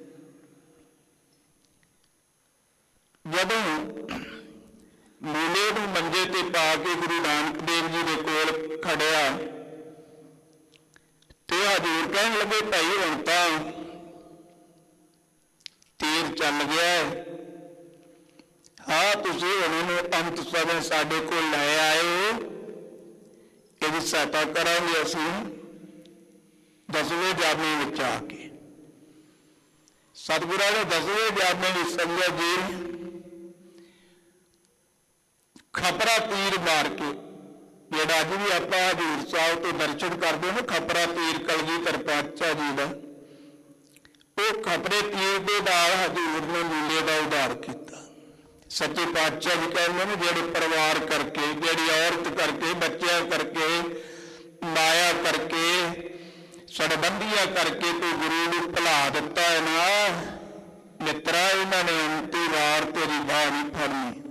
ਜਦੋਂ ਮੂਲੇ ਨੂੰ ਮੰਜੇ ਤੇ ਪਾ ਕੇ ਗੁਰੂ ਨਾਨਕ ਦੇਵ ਜੀ ਦੇ ਕੋਲ ਖੜਿਆ ਤੇ ਹਜ਼ੂਰ ਕਹਿਣ ਲੱਗੇ ਭਾਈ ਹੁਣ ਤਾਂ ਤੀਰ ਚੱਲ ਗਿਆ, ਹਾਂ ਤੁਸੀਂ ਉਹਨੂੰ ਅੰਤ ਸਮੇਂ ਸਾਡੇ ਕੋਲ ਲੈ ਆਏ, ਇਹਦੀ ਸਹਾਇਤਾ ਕਰਾਂਗੇ ਅਸੀਂ 10ਵੇਂ ਜਾਮੇ ਵਿੱਚ ਆ ਕੇ। ਸਤਿਗੁਰਾਂ ਨੇ 10ਵੇਂ ਜਾਮੇ ਵਿੱਚ ਸੰਗਤ ਜੀ ਖਪਰਾ ਤੀਰ ਮਾਰ ਕੇ, ਜਿਹੜਾ ਅੱਜ ਵੀ ਆਪਾਂ ਹਜ਼ੂਰ ਸਾਹਿਬ ਤੋਂ ਦਰਸ਼ਨ ਕਰਦੇ ਹਾਂ, ਖਪਰਾ ਤੀਰ ਕਲਗੀਧਰ ਪਾਤਸ਼ਾਹ ਜੀ ਦਾ, ਉਹ ਖਪਰੇ ਤੀਰ ਦੇ ਨਾਲ ਹਜ਼ੂਰ ਨੇ ਮੂਲੇ ਦਾ ਉਧਾਰ ਕੀਤਾ। ਸੱਚੇ ਪਾਤਸ਼ਾਹ ਜੀ ਕਹਿੰਦੇ ਨੇ ਜਿਹੜੇ ਪਰਿਵਾਰ ਕਰਕੇ, ਜਿਹੜੀ ਔਰਤ ਕਰਕੇ, ਬੱਚਿਆਂ ਕਰਕੇ, ਮਾਇਆ ਕਰਕੇ, ਸੰਬੰਧੀਆਂ ਕਰਕੇ ਕੋਈ ਗੁਰੂ ਨੂੰ ਭੁਲਾ ਦਿੱਤਾ ਹੈ ਨਾ ਮਿੱਤਰਾ, ਇਹਨਾਂ ਨੇ ਅੰਤੀ ਵਾਰ ਤੇਰੀ ਬਾਂਹ ਨਹੀਂ ਫੜਨੀ,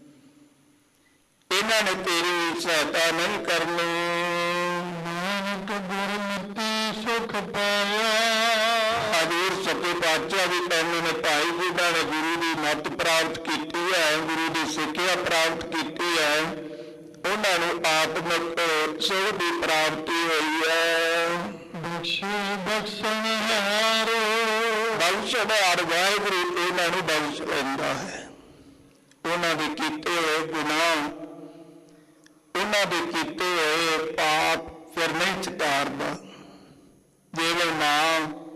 ਇਹਨਾਂ ਨੇ ਤੇਰੀ ਸਹਾਇਤਾ ਨਹੀਂ ਕਰਨੀ। ਨਾਨਕ ਗੁਰਮਤਿ ਸੁਖ ਪਾਇਆ, ਹਜ਼ੂਰ ਸੱਚੇ ਪਾਤਸ਼ਾਹ ਵੀ ਕਹਿੰਦੇ ਨੇ ਭਾਈ ਜਿਹਨਾਂ ਨੇ ਗੁਰੂ ਦੀ ਮੱਤ ਪ੍ਰਾਪਤ ਕੀਤੀ ਹੈ, ਗੁਰੂ ਦੀ ਸਿੱਖਿਆ ਪ੍ਰਾਪਤ ਕੀਤੀ ਹੈ, ਉਹਨਾਂ ਨੂੰ ਆਤਮਿਕ ਸੁਖ ਦੀ ਪ੍ਰਾਪਤੀ ਹੋਈ ਹੈ। ਬਖਸ਼ਣਹਾਰ, ਬਖਸ਼ਣਹਾਰ ਵਾਹਿਗੁਰੂ ਇਹਨਾਂ ਨੂੰ ਬਖਸ਼ ਲੈਂਦਾ ਹੈ। ਉਹਨਾਂ ਦੇ ਕੀਤੇ ਹੋਏ ਗੁਨਾਹ, ਉਹਨਾਂ ਦੇ ਕੀਤੇ ਹੋਏ ਪਾਪ ਫਿਰ ਨਹੀਂ ਚਿਤਾਰਦਾ। ਜਿਵੇਂ ਮਾਂ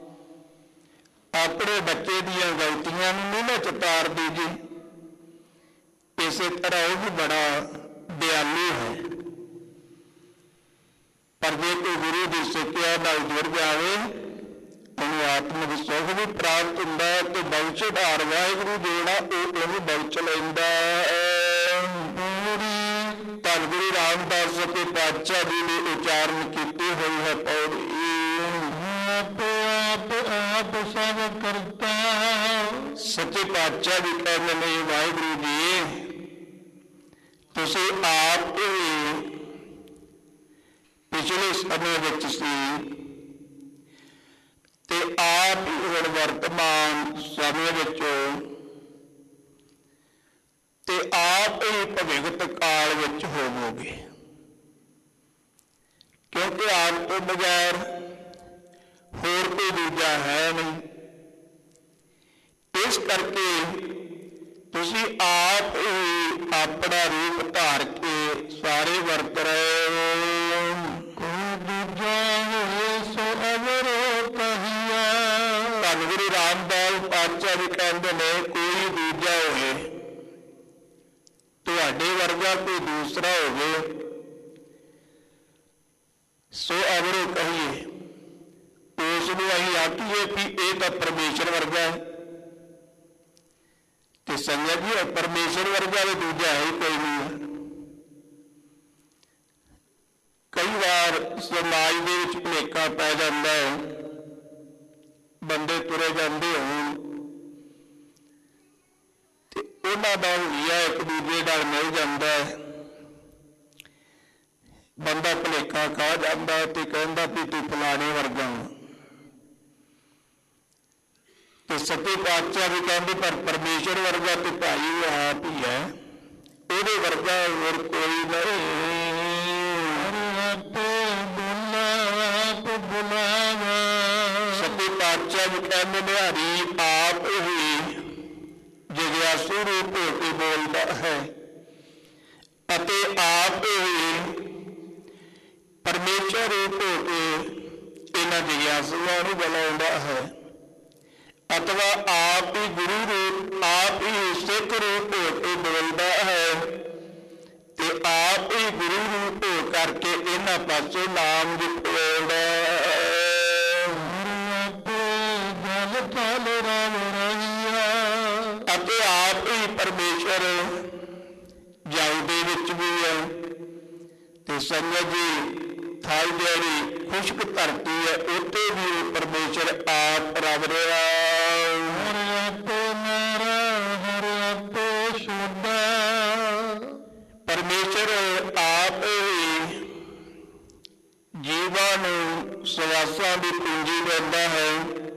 ਆਪਣੇ ਬੱਚੇ ਦੀਆਂ ਗਲਤੀਆਂ ਨੂੰ ਨਹੀਂ ਨਾ ਚਿਤਾਰਦੀ ਜੀ, ਇਸੇ ਤਰ੍ਹਾਂ ਉਹ ਵੀ ਬੜਾ ਦਿਆਲੂ ਹੈ। ਪਰ ਜੇ ਕੋਈ ਗੁਰੂ ਦੀ ਸਿੱਖਿਆ ਨਾਲ ਜੁੜ ਜਾਵੇ, ਉਹਨੂੰ ਆਤਮਿਕ ਸੁੱਖ ਵੀ ਪ੍ਰਾਪਤ ਹੁੰਦਾ ਹੈ ਤੇ ਬਖਸ਼ਣਹਾਰ ਵਾਹਿਗੁਰੂ ਜਿਹੜਾ ਉਹ ਉਹਨੂੰ ਬਖਸ਼ ਲੈਂਦਾ। ਧੰਨ ਗੁਰੂ ਰਾਮਦਾਸ ਜੀ ਪਾਤਸ਼ਾਹ ਜੀ ਨੇ ਉਚਾਰਨ ਕੀਤੀ ਹੋਈ ਹੈ ਪੌੜੀ। ਆਪ ਸਭ ਕਰਤਾ। ਸੱਚੇ ਪਾਤਸ਼ਾਹ ਵੀ ਕਹਿੰਦੇ ਨੇ ਵਾਹਿਗੁਰੂ ਜੀ ਤੁਸੀਂ ਆਪ ਹੀ ਪਿਛਲੇ ਸਮੇਂ ਵਿੱਚ ਸੀ ਤੇ ਆਪ ਹੀ ਹੁਣ ਵਰਤਮਾਨ ਸਮੇਂ ਵਿੱਚ ਤੇ ਆਪ ਹੀ ਭਵਿੱਖਤ ਕਾਲ ਵਿੱਚ ਹੋਵੋਗੇ, ਕਿਉਂਕਿ ਆਪ ਤੋਂ ਬਗੈਰ ਹੋਰ ਕੋਈ ਦੂਜਾ ਹੈ ਨਹੀਂ। ਇਸ ਕਰਕੇ ਤੁਸੀਂ ਆਪ ਹੀ ਆਪਣਾ ਰੂਪ ਧਾਰ ਕੇ ਸਾਰੇ ਵਰਤ ਰਹੇ ਹੋ। ਕੋਈ ਦੂਜਾ ਹੋਏ ਸੋ ਅਵਰੋ ਕਹੀਆ। ਧੰਨ ਗੁਰੂ ਰਾਮਦਾਸ ਪਾਤਸ਼ਾਹ ਜੀ ਕਹਿੰਦੇ ਨੇ ਕੋਈ ਦੂਜਾ ਹੋਵੇ, ਤੁਹਾਡੇ ਵਰਗਾ ਕੋਈ ਦੂਸਰਾ ਹੋਵੇ ਸੋ ਅਵਰੋ ਕਹੀਏ, ਉਸ ਨੂੰ ਅਸੀਂ ਆਖੀਏ ਕਿ ਇਹ ਤਾਂ ਪਰਮੇਸ਼ਰ ਵਰਗਾ ਹੈ। ਤੇ ਸੰਗਤ ਜੀ ਪਰਮੇਸ਼ਰ ਵਰਗਾ ਵੀ ਦੂਜਾ ਹੈ ਕੋਈ ਨਹੀਂ ਹੈ। ਕਈ ਵਾਰ ਸਮਾਜ ਦੇ ਵਿੱਚ ਭੁਲੇਖਾ ਪੈ ਜਾਂਦਾ ਹੈ, ਬੰਦੇ ਤੁਰੇ ਜਾਂਦੇ ਹੋਣ ਤੇ ਉਹਨਾਂ ਦਾ ਹੁਲੀਆ ਇੱਕ ਦੂਜੇ ਨਾਲ ਮਿਲ ਜਾਂਦਾ ਹੈ, ਬੰਦਾ ਭੁਲੇਖਾ ਖਾ ਜਾਂਦਾ ਤੇ ਕਹਿੰਦਾ ਵੀ ਤੂੰ ਫਲਾਣੇ ਵਰਗਾ ਵਾ। ਤੇ ਸੱਚੇ ਪਾਤਸ਼ਾਹ ਵੀ ਕਹਿੰਦੇ ਪਰ ਪਰਮੇਸ਼ਰ ਵਰਗਾ ਤੇ ਭਾਈ ਉਹ ਆਪ ਹੀ ਹੈ, ਉਹਦੇ ਵਰਗਾ ਹੋਰ ਕੋਈ ਨਹੀਂ। ਸੱਚੇ ਪਾਤਸ਼ਾਹ ਵੀ ਕਹਿੰਦੇ ਨੇ ਹਰੀ ਆਪ ਹੀ ਜਗਿਆਸੂ ਰੂਪ ਹੋ ਕੇ ਬੋਲਦਾ ਹੈ ਅਤੇ ਆਪ ਹੀ ਪਰਮੇਸ਼ਰ ਰੂਪ ਹੋ ਕੇ ਇਹਨਾਂ ਜਗਿਆਸੂਆਂ ਨੂੰ ਬੁਲਾਉਂਦਾ ਹੈ, ਅਥਵਾ ਆਪ ਹੀ ਗੁਰੂ ਰੂਪ ਆਪ ਹੀ ਸਿੱਖ ਰੂਪ ਹੋ ਕੇ ਬੋਲਦਾ ਹੈ ਤੇ ਆਪ ਹੀ ਗੁਰੂ ਰੂਪ ਹੋ ਕਰਕੇ ਇਹਨਾਂ ਪਾਸੋਂ ਨਾਮ ਜਪਾਉਂਦਾ ਅਤੇ ਆਪ ਹੀ ਪਰਮੇਸ਼ਰ ਜਲ ਦੇ ਵਿੱਚ ਵੀ ਹੈ। ਤੇ ਸੰਗਤ ਜੀ ਥਾਈ ਜਿਹੜੀ ਖੁਸ਼ਕ ਧਰਤੀ ਹੈ ਉੱਥੇ ਵੀ ਪਰਮੇਸ਼ਰ ਆਪ ਰਵ ਰਿਹਾ। ਪਰਮੇਸ਼ਰ ਆਪ ਹੀ ਜੀਵਾਂ ਨੂੰ ਸਵਾਸਾਂ ਦੀ ਪੂੰਜੀ ਦਿੰਦਾ ਹੈ।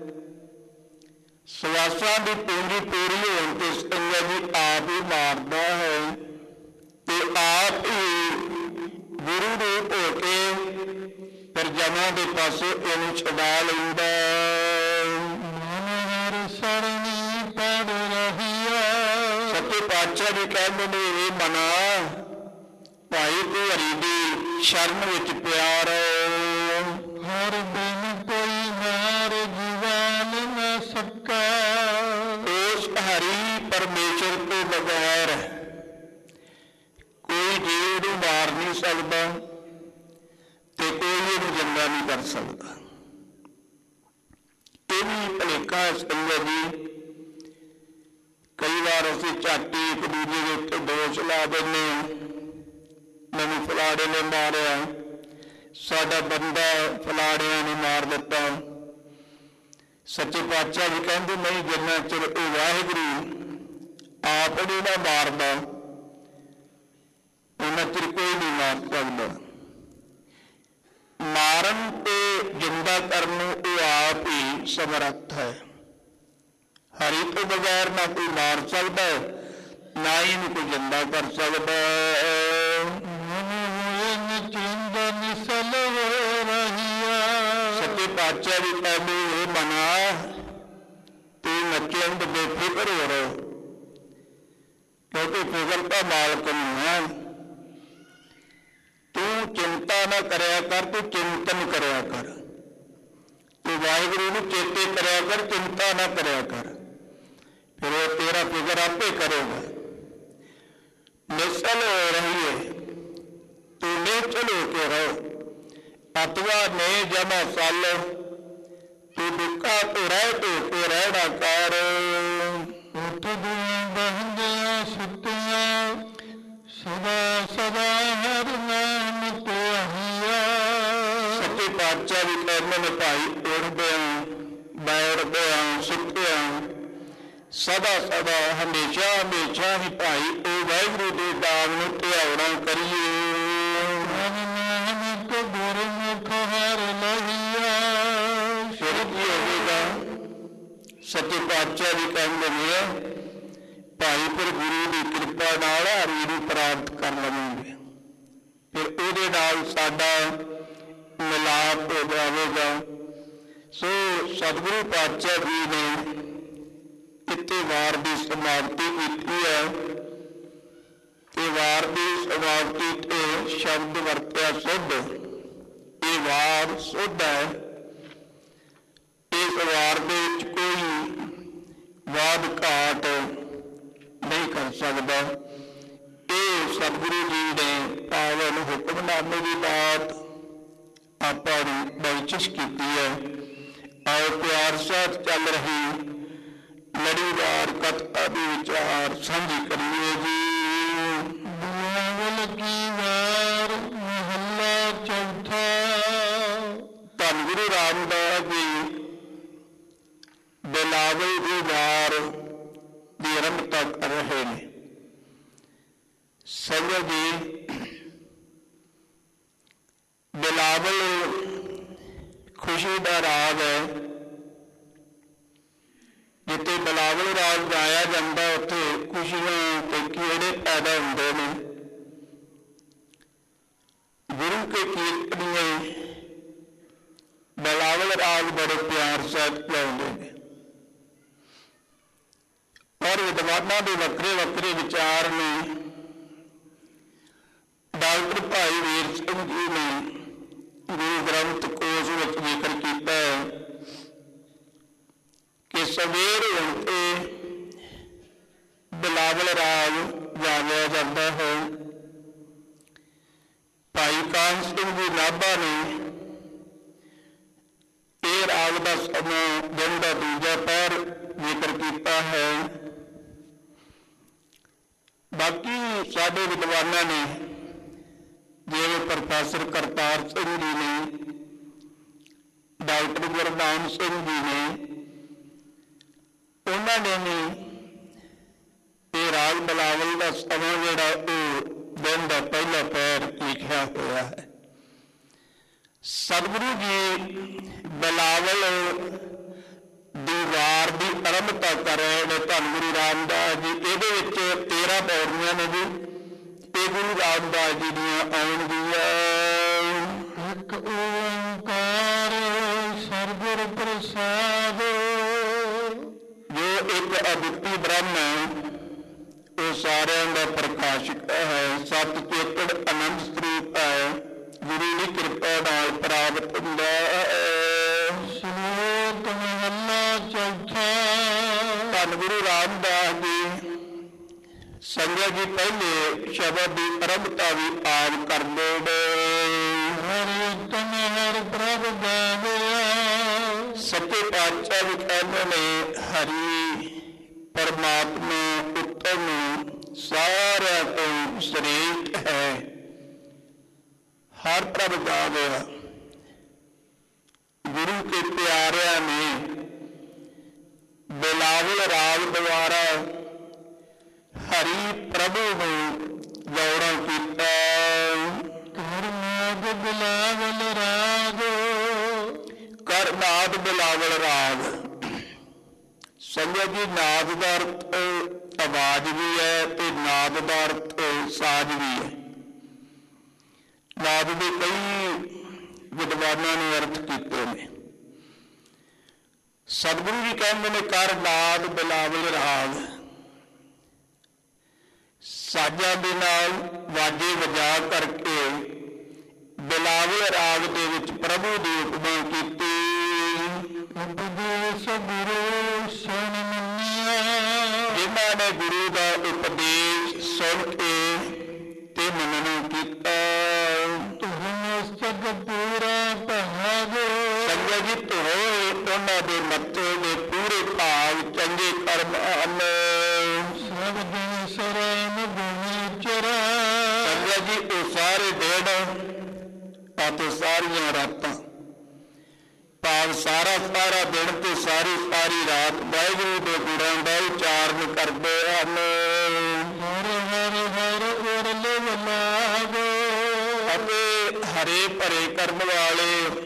ਸਵਾਸਾਂ ਦੀ ਪੂੰਜੀ ਪੂਰੀ ਹੋਣ ਤੇ ਸੰਗਤ ਜੀ ਆਪ ਹੀ ਮਾਰਦਾ ਹੈ ਤੇ ਆਪ ਹੀ ਗੁਰੂ ਰੂਪ ਹੋ ਕੇ ਫਿਰ ਜਨਾਂ ਦੇ ਪਾਸੇ ਇਹਨੂੰ ਛਡਾ ਲੈਂਦਾ। ਸੱਚੇ ਪਾਤਸ਼ਾਹ ਜੀ ਕਹਿੰਦੇ ਨੇ ਇਹ ਮਨਾ ਭਾਈ ਤੂੰ ਹਰੀ ਦੀ ਸ਼ਰਨ ਵਿੱਚ ਪਿਆਰ ਹਰ ਬਿਨ ਕੋਈ ਨਾਰ ਜੀਵਾਨ ਨਾ ਸਕਾ। ਉਸ ਹਰੀ ਪਰਮੇਸ਼ਰ ਤੋਂ ਬਗੈਰ ਕੋਈ ਜੀਵ ਨੂੰ ਮਾਰ ਨਹੀਂ ਸਕਦਾ ਤੇ ਕੋਈ ਇਹਨੂੰ ਜਿੰਦਾ ਨਹੀਂ ਕਰ ਸਕਦਾ। ਇਹ ਵੀ ਭੁਲੇਖਾ ਸੰਗਤ ਜੀ ਕਈ ਵਾਰ ਅਸੀਂ ਝਾਟੀ ਇੱਕ ਦੂਜੇ ਦੇ ਉੱਤੇ ਦੋਸ਼ ਲਾ ਦਿੰਦੇ ਹਾਂ, ਮੈਨੂੰ ਫਲਾੜੇ ਨੇ ਮਾਰਿਆ, ਸਾਡਾ ਬੰਦਾ ਫਲਾੜਿਆਂ ਨੇ ਮਾਰ ਦਿੱਤਾ। ਸੱਚੇ ਪਾਤਸ਼ਾਹ ਵੀ ਕਹਿੰਦੇ ਨਹੀਂ, ਜਿੰਨਾ ਚਿਰ ਉਹ ਵਾਹਿਗੁਰੂ ਆਪ ਨਹੀਂ ਨਾ ਮਾਰਦਾ ਉਹਨਾਂ ਚਿਰ ਕੋਈ ਨਹੀਂ ਮਾਰ ਸਕਦਾ। ਮਾਰਨ ਤੇ ਜਿੰਦਾ ਕਰਨ ਨੂੰ ਉਹ ਆਪ ਹੀ ਸਮਰੱਥ ਹੈ। ਹਰੀ ਤੋਂ ਬਗੈਰ ਨਾ ਕੋਈ ਮਾਰ ਸਕਦਾ ਨਾ ਹੀ ਇਹਨੂੰ ਕੋਈ ਜਿੰਦਾ ਕਰ ਸਕਦਾ। ਸੱਚੇ ਪਾਤਸ਼ਾਹ ਵੀ ਕਹਿੰਦੇ ਇਹ ਮਨਾ ਤੂੰ ਨੱਚਣ ਦੇ ਬੇਫਿਕਰ ਹੋ ਰਹੋ, ਕਿਉਂਕਿ ਫਿਕਰ ਤਾਂ ਮਾਲਕ ਨੂੰ ਹੈ। ਤੂੰ ਚਿੰਤਾ ਨਾ ਕਰਿਆ ਕਰ, ਤੂੰ ਚਿੰਤਨ ਕਰਿਆ ਕਰ, ਤੂੰ ਵਾਹਿਗੁਰੂ ਨੂੰ ਚੇਤੇ ਕਰਿਆ ਕਰ, ਚਿੰਤਾ ਨਾ ਕਰਿਆ ਕਰ, ਫਿਰ ਉਹ ਤੇਰਾ ਫਿਕਰ ਆਪੇ ਕਰੇਗਾ। ਨਿਸਲ ਹੋ ਰਹੀਏ ਤੂੰ ਨਿਸ਼ਚਲ ਹੋ ਕੇ ਰਹੋ, ਅਤਵਾ ਨੇ ਜਮਾ ਸਲ ਤੂੰ ਦੁੱਖਾ ਤੋਂ ਰਹਿ ਧੋ ਕੇ ਰਹਿਣਾ ਕਰ। ਉੱਠ ਦੀਆਂ ਬਹਿੰਦੀਆਂ ਸੁੱਤੀਆਂ ਸਦਾ ਸਦਾ ਹਰ ਨਾਮ ਧਿਆਈਆ। ਸੱਚੇ ਪਾਤਸ਼ਾਹ ਵੀ ਕਹਿੰਦੇ ਨੇ ਭਾਈ ਉੱਠਦਿਆਂ ਦੌੜਦਿਆਂ ਸੁੱਤਿਆਂ ਸਦਾ ਸਦਾ ਹਮੇਸ਼ਾ ਹਮੇਸ਼ਾ ਹੀ ਭਾਈ ਉਹ ਵਾਹਿਗੁਰੂ ਦੇ ਨਾਮ ਨੂੰ ਧਿਆਉਣਾ ਕਰੀਏ। ਗੁਰਮੁਖ ਹਰਿ ਲਹੀਆ। ਫਿਰ ਕੀ ਹੋਵੇਗਾ? ਸੱਚੇ ਪਾਤਸ਼ਾਹ ਜੀ ਕਹਿੰਦੇ ਨੇ ਭਾਈ ਫਿਰ ਗੁਰੂ ਦੀ ਕਿਰਪਾ ਨਾਲ ਹਰੀ ਨੂੰ ਪ੍ਰਾਪਤ ਕਰ ਲਵਾਂਗੇ, ਫਿਰ ਉਹਦੇ ਨਾਲ ਸਾਡਾ ਮਿਲਾਪ ਹੋ ਜਾਵੇਗਾ। ਸੋ ਸਤਿਗੁਰੂ ਪਾਤਸ਼ਾਹ ਜੀ ਨੇ ਇੱਥੇ ਵਾਰ ਦੀ ਸਮਾਪਤੀ ਕੀਤੀ ਹੈ ਤੇ ਵਾਰ ਦੀ ਸਮਾਪਤੀ ਤੇ ਸ਼ਬਦ ਵਰਤਿਆ ਸੁੱਧ। ਇਹ ਵਾਰ ਸੁੱਧ ਹੈ। ਇਸ ਵਾਰ ਦੇ ਵਿੱਚ ਕੋਈ ਵਾਦ ਘਾਟ ਨਹੀਂ ਕਰ ਸਕਦਾ। ਇਹ ਸਤਿਗੁਰੂ ਜੀ ਨੇ ਪਾਵਨ ਹੁਕਮਨਾਮੇ ਦੀ ਬਾਤ ਆਪਾਂ ਨੂੰ ਬਖਸ਼ਿਸ਼ ਕੀਤੀ ਹੈ। ਆਓ ਪਿਆਰ ਸਾਥ ਚੱਲ ਰਹੀ ਲੜੀਵਾਰ ਕਥਾ ਦੇ ਵਿਚਾਰ ਸਾਂਝੀ ਕਰੀਏ ਜੀ। ਬਿਲਾਵਲ ਕੀ ਵਾਰ ਮਹੱਲਾ ਚੌਥਾ। ਧੰਨ ਗੁਰੂ ਰਾਮਦਾਸ ਜੀ ਬਿਲਾਵਲ ਦੀ ਵਾਰ ਦੀ ਆਰੰਭਤਾ ਕਰ ਰਹੇ ਨੇ। ਸੰਗਤ ਜੀ, ਬਿਲਾਵਲ ਖੁਸ਼ੀ ਦਾ ਰਾਗ ਹੈ। ਜਿੱਥੇ ਬਿਲਾਵਲ ਰਾਗ ਗਾਇਆ ਜਾਂਦਾ ਉੱਥੇ ਖੁਸ਼ੀਆਂ ਤੇ ਕੀੜੇ ਪੈਦਾ ਹੁੰਦੇ ਨੇ। ਗੁਰੂ ਕੇ ਕੀਰਤਨੀਏ ਬਿਲਾਵਲ ਰਾਗ ਬੜੇ ਪਿਆਰ ਸਹਿਤ ਗਾਉਂਦੇ ਨੇ ਔਰ ਵਿਦਵਾਨਾਂ ਦੇ ਵੱਖਰੇ ਵੱਖਰੇ ਵਿਚਾਰ ਨੇ। ਡਾਕਟਰ ਭਾਈ ਵੀਰ ਸਿੰਘ ਜੀ ਨੇ ਗੁਰੂ ਗ੍ਰੰਥ ਕੋਸ਼ ਵਿੱਚ ਜ਼ਿਕਰ ਕੀਤਾ ਹੈ ਕਿ ਸਵੇਰ ਹੋਣ ਤੇ ਬਿਲਾਵਲ ਰਾਗ ਗਾਇਆ ਜਾਂਦਾ ਹੈ। ਭਾਈ ਕਾਹਨ ਸਿੰਘ ਜੀ ਨਾਭਾ ਨੇ ਇਹ ਰਾਗ ਦਾ ਸਮਾਂ ਦਿਨ ਦਾ ਦੂਜਾ ਪਹਿਰ ਜ਼ਿਕਰ ਕੀਤਾ ਹੈ। ਬਾਕੀ ਸਾਡੇ ਵਿਦਵਾਨਾਂ ਨੇ ਜਿਵੇਂ ਪ੍ਰੋਫੈਸਰ ਕਰਤਾਰ ਸਿੰਘ ਜੀ ਨੇ, ਡਾਕਟਰ ਗੁਰਨਾਮ ਸਿੰਘ ਜੀ ਨੇ, ਉਹਨਾਂ ਨੇ ਵੀ ਇਹ ਰਾਗ ਬਿਲਾਵਲ ਦਾ ਸਮਾਂ ਜਿਹੜਾ ਉਹ ਦਿਨ ਦਾ ਪਹਿਲਾ ਪਹਿਰ ਲਿਖਿਆ ਹੋਇਆ ਹੈ। ਸਤਿਗੁਰੂ ਜੀ ਬਿਲਾਵਲ ਦੀ ਵਾਰ ਦੀ ਆਰੰਭਤਾ ਕਰ ਰਹੇ ਨੇ। ਧੰਨ ਗੁਰੂ ਰਾਮਦਾਸ ਜੀ ਇਹਦੇ ਵਿੱਚ 13 ਪੌੜੀਆਂ ਨੇ ਜੀ। ਇਹ ਗੁਰੂ ਰਾਮਦਾਸ ਜੀ ਦੀਆਂ ਆਉਣਗੀਆਂ। ਇੱਕ ਓੰਕਾਰ ਸਤਿਗੁਰ ਪ੍ਰਸਾਦ। ਜੋ ਇੱਕ ਅਦੁੱਤੀ ਬ੍ਰਹਮ ਹੈ ਉਹ ਸਾਰਿਆਂ ਦਾ ਪ੍ਰਕਾਸ਼ਕ ਹੈ। ਸਤ ਚੇਤੜ ਆਨੰਦ ਸਰੂਪ ਹੈ। ਗੁਰੂ ਦੀ ਕਿਰਪਾ ਨਾਲ ਪ੍ਰਾਪਤ ਹੁੰਦਾ ਹੈ। ਸ਼ਲੋਕ ਮਹੱਲਾ ਚੌਥਾ। ਧੰਨ ਗੁਰੂ ਰਾਮਦਾਸ ਜੀ ਸੰਗਤ ਜੀ ਪਹਿਲੇ ਸ਼ਬਦ ਦੀ ਆਰੰਭਤਾ ਵੀ ਆਪ ਕਰਦੇ ਨੇ। ਹਰਿ ਉਤਮ ਹਰਿ ਪ੍ਰਭ ਗਾਵਿਆ। ਸੱਚੇ ਪਾਤਸ਼ਾਹ ਵੀ ਕਹਿੰਦੇ ਨੇ ਹਰੀ ਪਰਮਾਤਮਾ ਉੱਤਮ ਸਾਰਿਆਂ ਤੋਂ ਸ੍ਰੇਸ਼ਟ ਹੈ। ਹਰ ਪ੍ਰਭ ਗਾਵਿਆ। ਗੁਰੂ ਕੇ ਪਿਆਰਿਆਂ ਨੇ ਬਿਲਾਵਲ ਰਾਗ ਦੁਆਰਾ ਹਰੀ ਪ੍ਰਭੂ ਨੂੰ ਗੌਰਵ ਕੀਤਾ। ਕਰਨਾਦ ਬਿਲਾਵਲ ਰਾਗ। ਕਰਨਾਦ ਬਿਲਾਵਲ ਰਾਗ। ਸੰਗਤ ਜੀ ਨਾਦ ਦਾ ਅਰਥ ਆਵਾਜ਼ ਵੀ ਹੈ ਤੇ ਨਾਦ ਦਾ ਅਰਥ ਸਾਜ਼ ਵੀ ਹੈ। ਨਾਦ ਦੇ ਕਈ ਵਿਦਵਾਨਾਂ ਨੇ ਅਰਥ ਕੀਤੇ ਨੇ। ਸਤਿਗੁਰੂ ਜੀ ਕਹਿੰਦੇ ਨੇ ਕਰਨਾਦ ਬਿਲਾਵਲ ਰਾਗ। ਸਾਜ਼ਾਂ ਦੇ ਨਾਲ ਵਾਜੇ ਵਜਾ ਕਰਕੇ ਬਿਲਾਵਲ ਰਾਗ ਦੇ ਵਿੱਚ ਪ੍ਰਭੂ ਦੀ ਉਪਮਾ ਕੀਤੀ। ਉਪਦੇਸ਼ ਗੁਰੂ ਸੁਣ ਮੰਨਿਆ। ਜਿਨ੍ਹਾਂ ਨੇ ਗੁਰੂ ਦਾ ਉਪਦੇਸ਼ ਸੁਣ ਕੇ ਤੇ ਮੰਨਣਾ ਕੀਤਾ। ਮਸਤਕ ਪੂਰਾ ਭਾਗ। ਸੰਗਤ ਜੀ ਧੋਏ ਉਹਨਾਂ ਦੇ ਮੱਥੇ ਦੇ ਪੂਰੇ ਭਾਗ ਚੰਗੇ ਕਰਮ ਹਨ। ਸਭ ਦਿਨ ਸ਼ਰਨ ਗੁਣ ਚਰਾ। ਸੰਗਤ ਜੀ ਉਹ ਸਾਰੇ ਦਿਨ ਅਤੇ ਸਾਰੀਆਂ ਰਾਤਾਂ ਭਾਵ ਮਤਲਬ ਸਾਰਾ ਦਿਨ ਤੇ ਸਾਰੀ ਰਾਤ ਵਾਹਿਗੁਰੂ ਦੇ ਗੁਣਾਂ ਦਾ ਉਚਾਰਨ ਕਰਦੇ ਹਨ। ਹਰ ਹਰ ਹਰ ਉਰਲੇ ਲਾਗੋ, ਅਤੇ ਹਰੇ ਭਰੇ ਕਰਨ ਵਾਲੇ,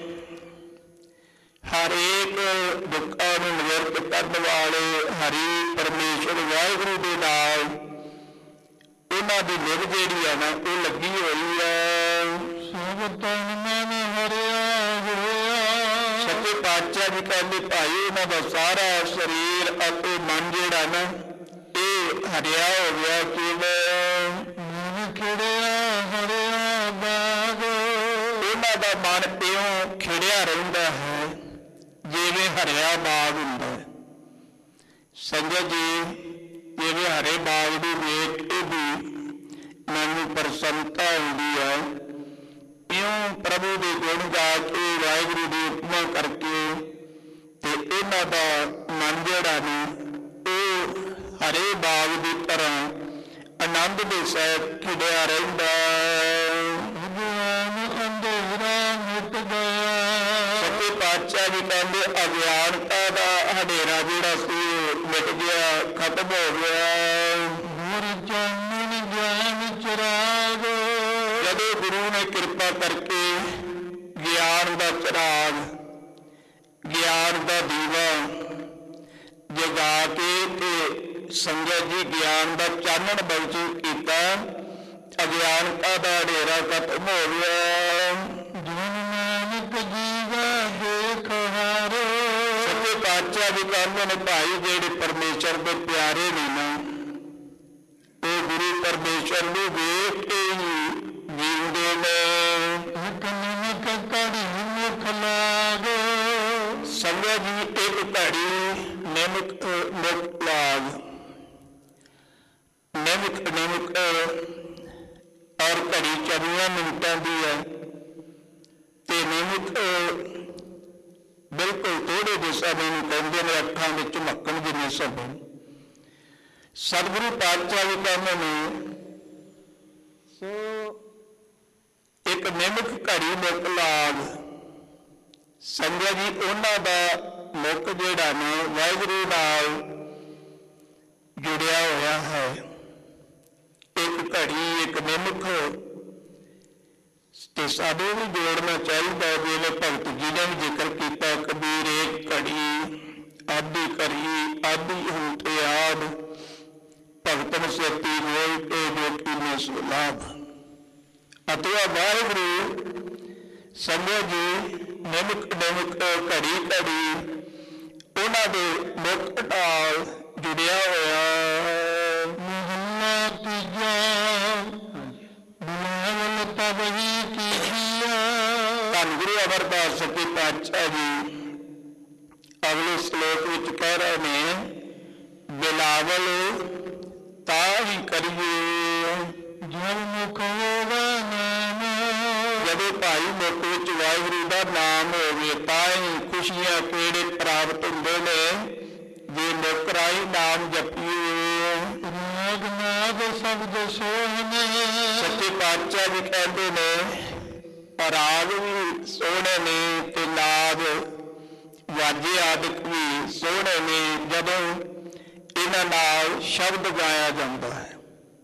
ਹਰੇਕ ਦੁੱਖਾਂ ਨੂੰ ਨਿਵਰਤ ਕਰਨ ਵਾਲੇ ਹਰੀ ਪਰਮੇਸ਼ਰ ਵਾਹਿਗੁਰੂ ਦੇ ਨਾਲ ਉਹਨਾਂ ਦੀ ਲਿਵ ਜਿਹੜੀ ਆ ਨਾ ਉਹ ਲੱਗੀ ਹੋਈ ਹੈ। ਸਭ ਤਨ ਮਨ ਹਰਿਆ ਹੋਇਆ। ਸੱਚੇ ਪਾਤਸ਼ਾਹ ਜੀ ਕਹਿੰਦੇ ਭਾਈ ਉਹਨਾਂ ਦਾ ਸਾਰਾ ਸਰੀਰ ਅਤੇ ਮਨ ਜਿਹੜਾ ਨਾ ਇਹ ਹਰਿਆ ਹੋ ਗਿਆ। ਕਿਵੇਂ? ਮਨ ਖਿੜਿਆ ਹਰਿਆ ਬਾਗ, ਉਹਨਾਂ ਦਾ ਮਨ ਇਉਂ ਖਿੜਿਆ ਰਹਿੰਦਾ ਹੈ ਜਿਵੇਂ ਹਰਿਆ ਬਾਗ ਹੁੰਦਾ ਹੈ। ਸੰਗਤ ਜੀ, ਜਿਵੇਂ ਹਰੇ ਬਾਗ ਦੀ ਵੇਖ ਕੇ ਵੀ ਮੈਨੂੰ ਪ੍ਰਸੰਨਤਾ ਹੁੰਦੀ ਹੈ, ਇਉਂ ਪ੍ਰਭੂ ਦੇ ਗੁਣ ਗਾ ਕੇ ਵਾਹਿਗੁਰੂ ਦੀ ਉਪਮਾ ਕਰਕੇ ਤੇ ਇਹਨਾਂ ਦਾ ਮਨ ਜਿਹੜਾ ਨੇ ਉਹ ਹਰੇ ਬਾਗ ਦੀ ਤਰ੍ਹਾਂ ਆਨੰਦ ਦੇ ਸਹਿਤ ਖਿੜਿਆ ਰਹਿੰਦਾ। ਅਗਿਆਨ ਅੰਧੇਰਾ ਮਿਟ ਗਿਆ। ਸੱਚੇ ਪਾਤਸ਼ਾਹ ਜੀ ਕਹਿੰਦੇ ਅਗਿਆਨਤਾ ਦਾ ਹਨੇਰਾ ਜਿਹੜਾ ਸੀ ਮਿਟ ਗਿਆ, ਖਤਮ ਹੋ ਗਿਆ। ਗੁਰ ਚਾਨਣ ਗਿਆਨ ਚਿਰਾਗ, ਜਦੋਂ ਗੁਰੂ ਨੇ ਕਿਰਪਾ ਕਰਕੇ ਗਿਆਨ ਦਾ ਚਿਰਾਗ, ਗਿਆਨ ਦਾ ਦੀਵਾ ਜਗਾ ਕੇ ਤੇ ਸੰਗਤ ਜੀ ਗਿਆਨ ਦਾ ਚਾਨਣ ਬਖਸ਼ ਕੀਤਾ, ਅਗਿਆਨਤਾ ਦਾ ਹਨੇਰਾ ਖਤਮ ਹੋ ਗਿਆ। ਜਨ ਨਾਨਕ ਜੀਵਾ ਦੇਖ ਹਾਰੇ। ਸੱਚੇ ਪਾਤਸ਼ਾਹ ਜੀ ਕਹਿੰਦੇ ਨੇ ਭਾਈ ਜਿਹੜੇ ਪਰਮੇਸ਼ਰ ਦੇ ਪਿਆਰੇ ਨੇ ਨਾ ਉਹ ਗੁਰੂ ਪਰਮੇਸ਼ਰ ਨੂੰ ਵੇਖ ਕੇ ਹੀ ਜੀਉਂਦੇ ਨੇ। ਇੱਕ ਨਮਕ ਘੜੀ ਮੁਖ ਲਾਗ, ਸੰਗਤ ਜੀ ਇੱਕ ਘੜੀ ਨਿਮਕ ਮੁਖ ਲਾਗ, ਨਿਮਕ ਔਰ ਘੜੀ 24 ਮਿੰਟਾਂ ਦੀ ਹੈ ਤੇ ਨਿਮਕ ਬਿਲਕੁਲ ਥੋੜੇ ਜਿਹੇ ਸਮੇਂ ਨੂੰ ਕਹਿੰਦੇ ਨੇ ਅੱਖਾਂ ਵਿੱਚ ਝਮਕਣ ਜਿੰਨੇ ਸਮੇਂ। ਸਤਿਗੁਰੂ ਪਾਤਸ਼ਾਹ ਜੀ ਕਹਿੰਦੇ ਨੇ ਸੋ ਇੱਕ ਨਿਮਕ ਘੜੀ ਮੁੱਕ ਲਾਗ। ਸੰਗਤ ਜੀ ਉਹਨਾਂ ਦਾ ਮੁੱਖ ਜਿਹੜਾ ਨੇ ਵਾਹਿਗੁਰੂ ਨਾਲ ਜੁੜਿਆ ਹੋਇਆ ਹੈ। ਇੱਕ ਘੜੀ, ਇੱਕ ਨਿਮਕ ਤੇ ਸਾਨੂੰ ਵੀ ਜੋੜਨਾ ਚਾਹੀਦਾ। ਜਿਵੇਂ ਭਗਤ ਜੀ ਨੇ ਵੀ ਜ਼ਿਕਰ ਕੀਤਾ, ਕਬੀਰ ਇੱਕ ਘੜੀ ਆਦਿ ਕਰੀ ਆਦਿ ਹੁਣ ਤੇ ਆਦ, ਭਗਤਨ ਸੇਤੀ ਮੋਲ ਕੇ ਜੋ ਕੀਨੇ ਸੋ ਲਾਭ। ਅਤੇ ਵਾਹਿਗੁਰੂ ਸੰਗਤ ਜੀ ਨਿਮਕ ਘੜੀ ਉਹਨਾਂ ਦੇ ਮੁੱਖ ਨਾਲ ਜੁੜਿਆ ਹੋਇਆ। ਮਹੱਲਾ ਤੀਜਾ। ਬਿਲਾਵਲ ਤਬ ਹੀ ਕੀਜੀਆ। ਧੰਨ ਗੁਰੂ ਅਮਰਦਾਸ ਸੱਚੇ ਪਾਤਸ਼ਾਹ ਜੀ ਅਗਲੇ ਸ਼ਲੋਕ ਵਿੱਚ ਕਹਿ ਰਹੇ ਨੇ, ਬਿਲਾਵਲ ਤਾਂ ਹੀ ਕਰੀਏ ਜਬ ਮੁਖ ਹੋਗਾ ਨਾਮ। ਜਦੋਂ ਭਾਈ ਮੁੱਖ ਵਿੱਚ ਵਾਹਿਗੁਰੂ ਦਾ ਨਾਮ ਹੋਵੇ ਤਾਂ ਹੀ ਖੁਸ਼ੀਆਂ ਕਿਹੜੇ ਪ੍ਰਾਪਤ ਹੁੰਦੇ ਨੇ। ਜੇ ਮੁੱਖ ਰਾਹੀਂ ਨਾਮ ਜਪੀਏ। ਰਾਗ ਨਾਦ ਸ਼ਬਦ ਸੋਹਣੇ। ਸੱਚੇ ਪਾਤਸ਼ਾਹ ਜੀ ਕਹਿੰਦੇ ਨੇ ਰਾਗ ਵੀ ਸੋਹਣੇ ਨੇ ਤੇ ਨਾਦ ਵਾਜੇ ਆਦਿਕ ਵੀ ਸੋਹਣੇ ਨੇ ਜਦੋਂ ਇਹਨਾਂ ਨਾਲ ਸ਼ਬਦ ਗਾਇਆ ਜਾਂਦਾ ਹੈ।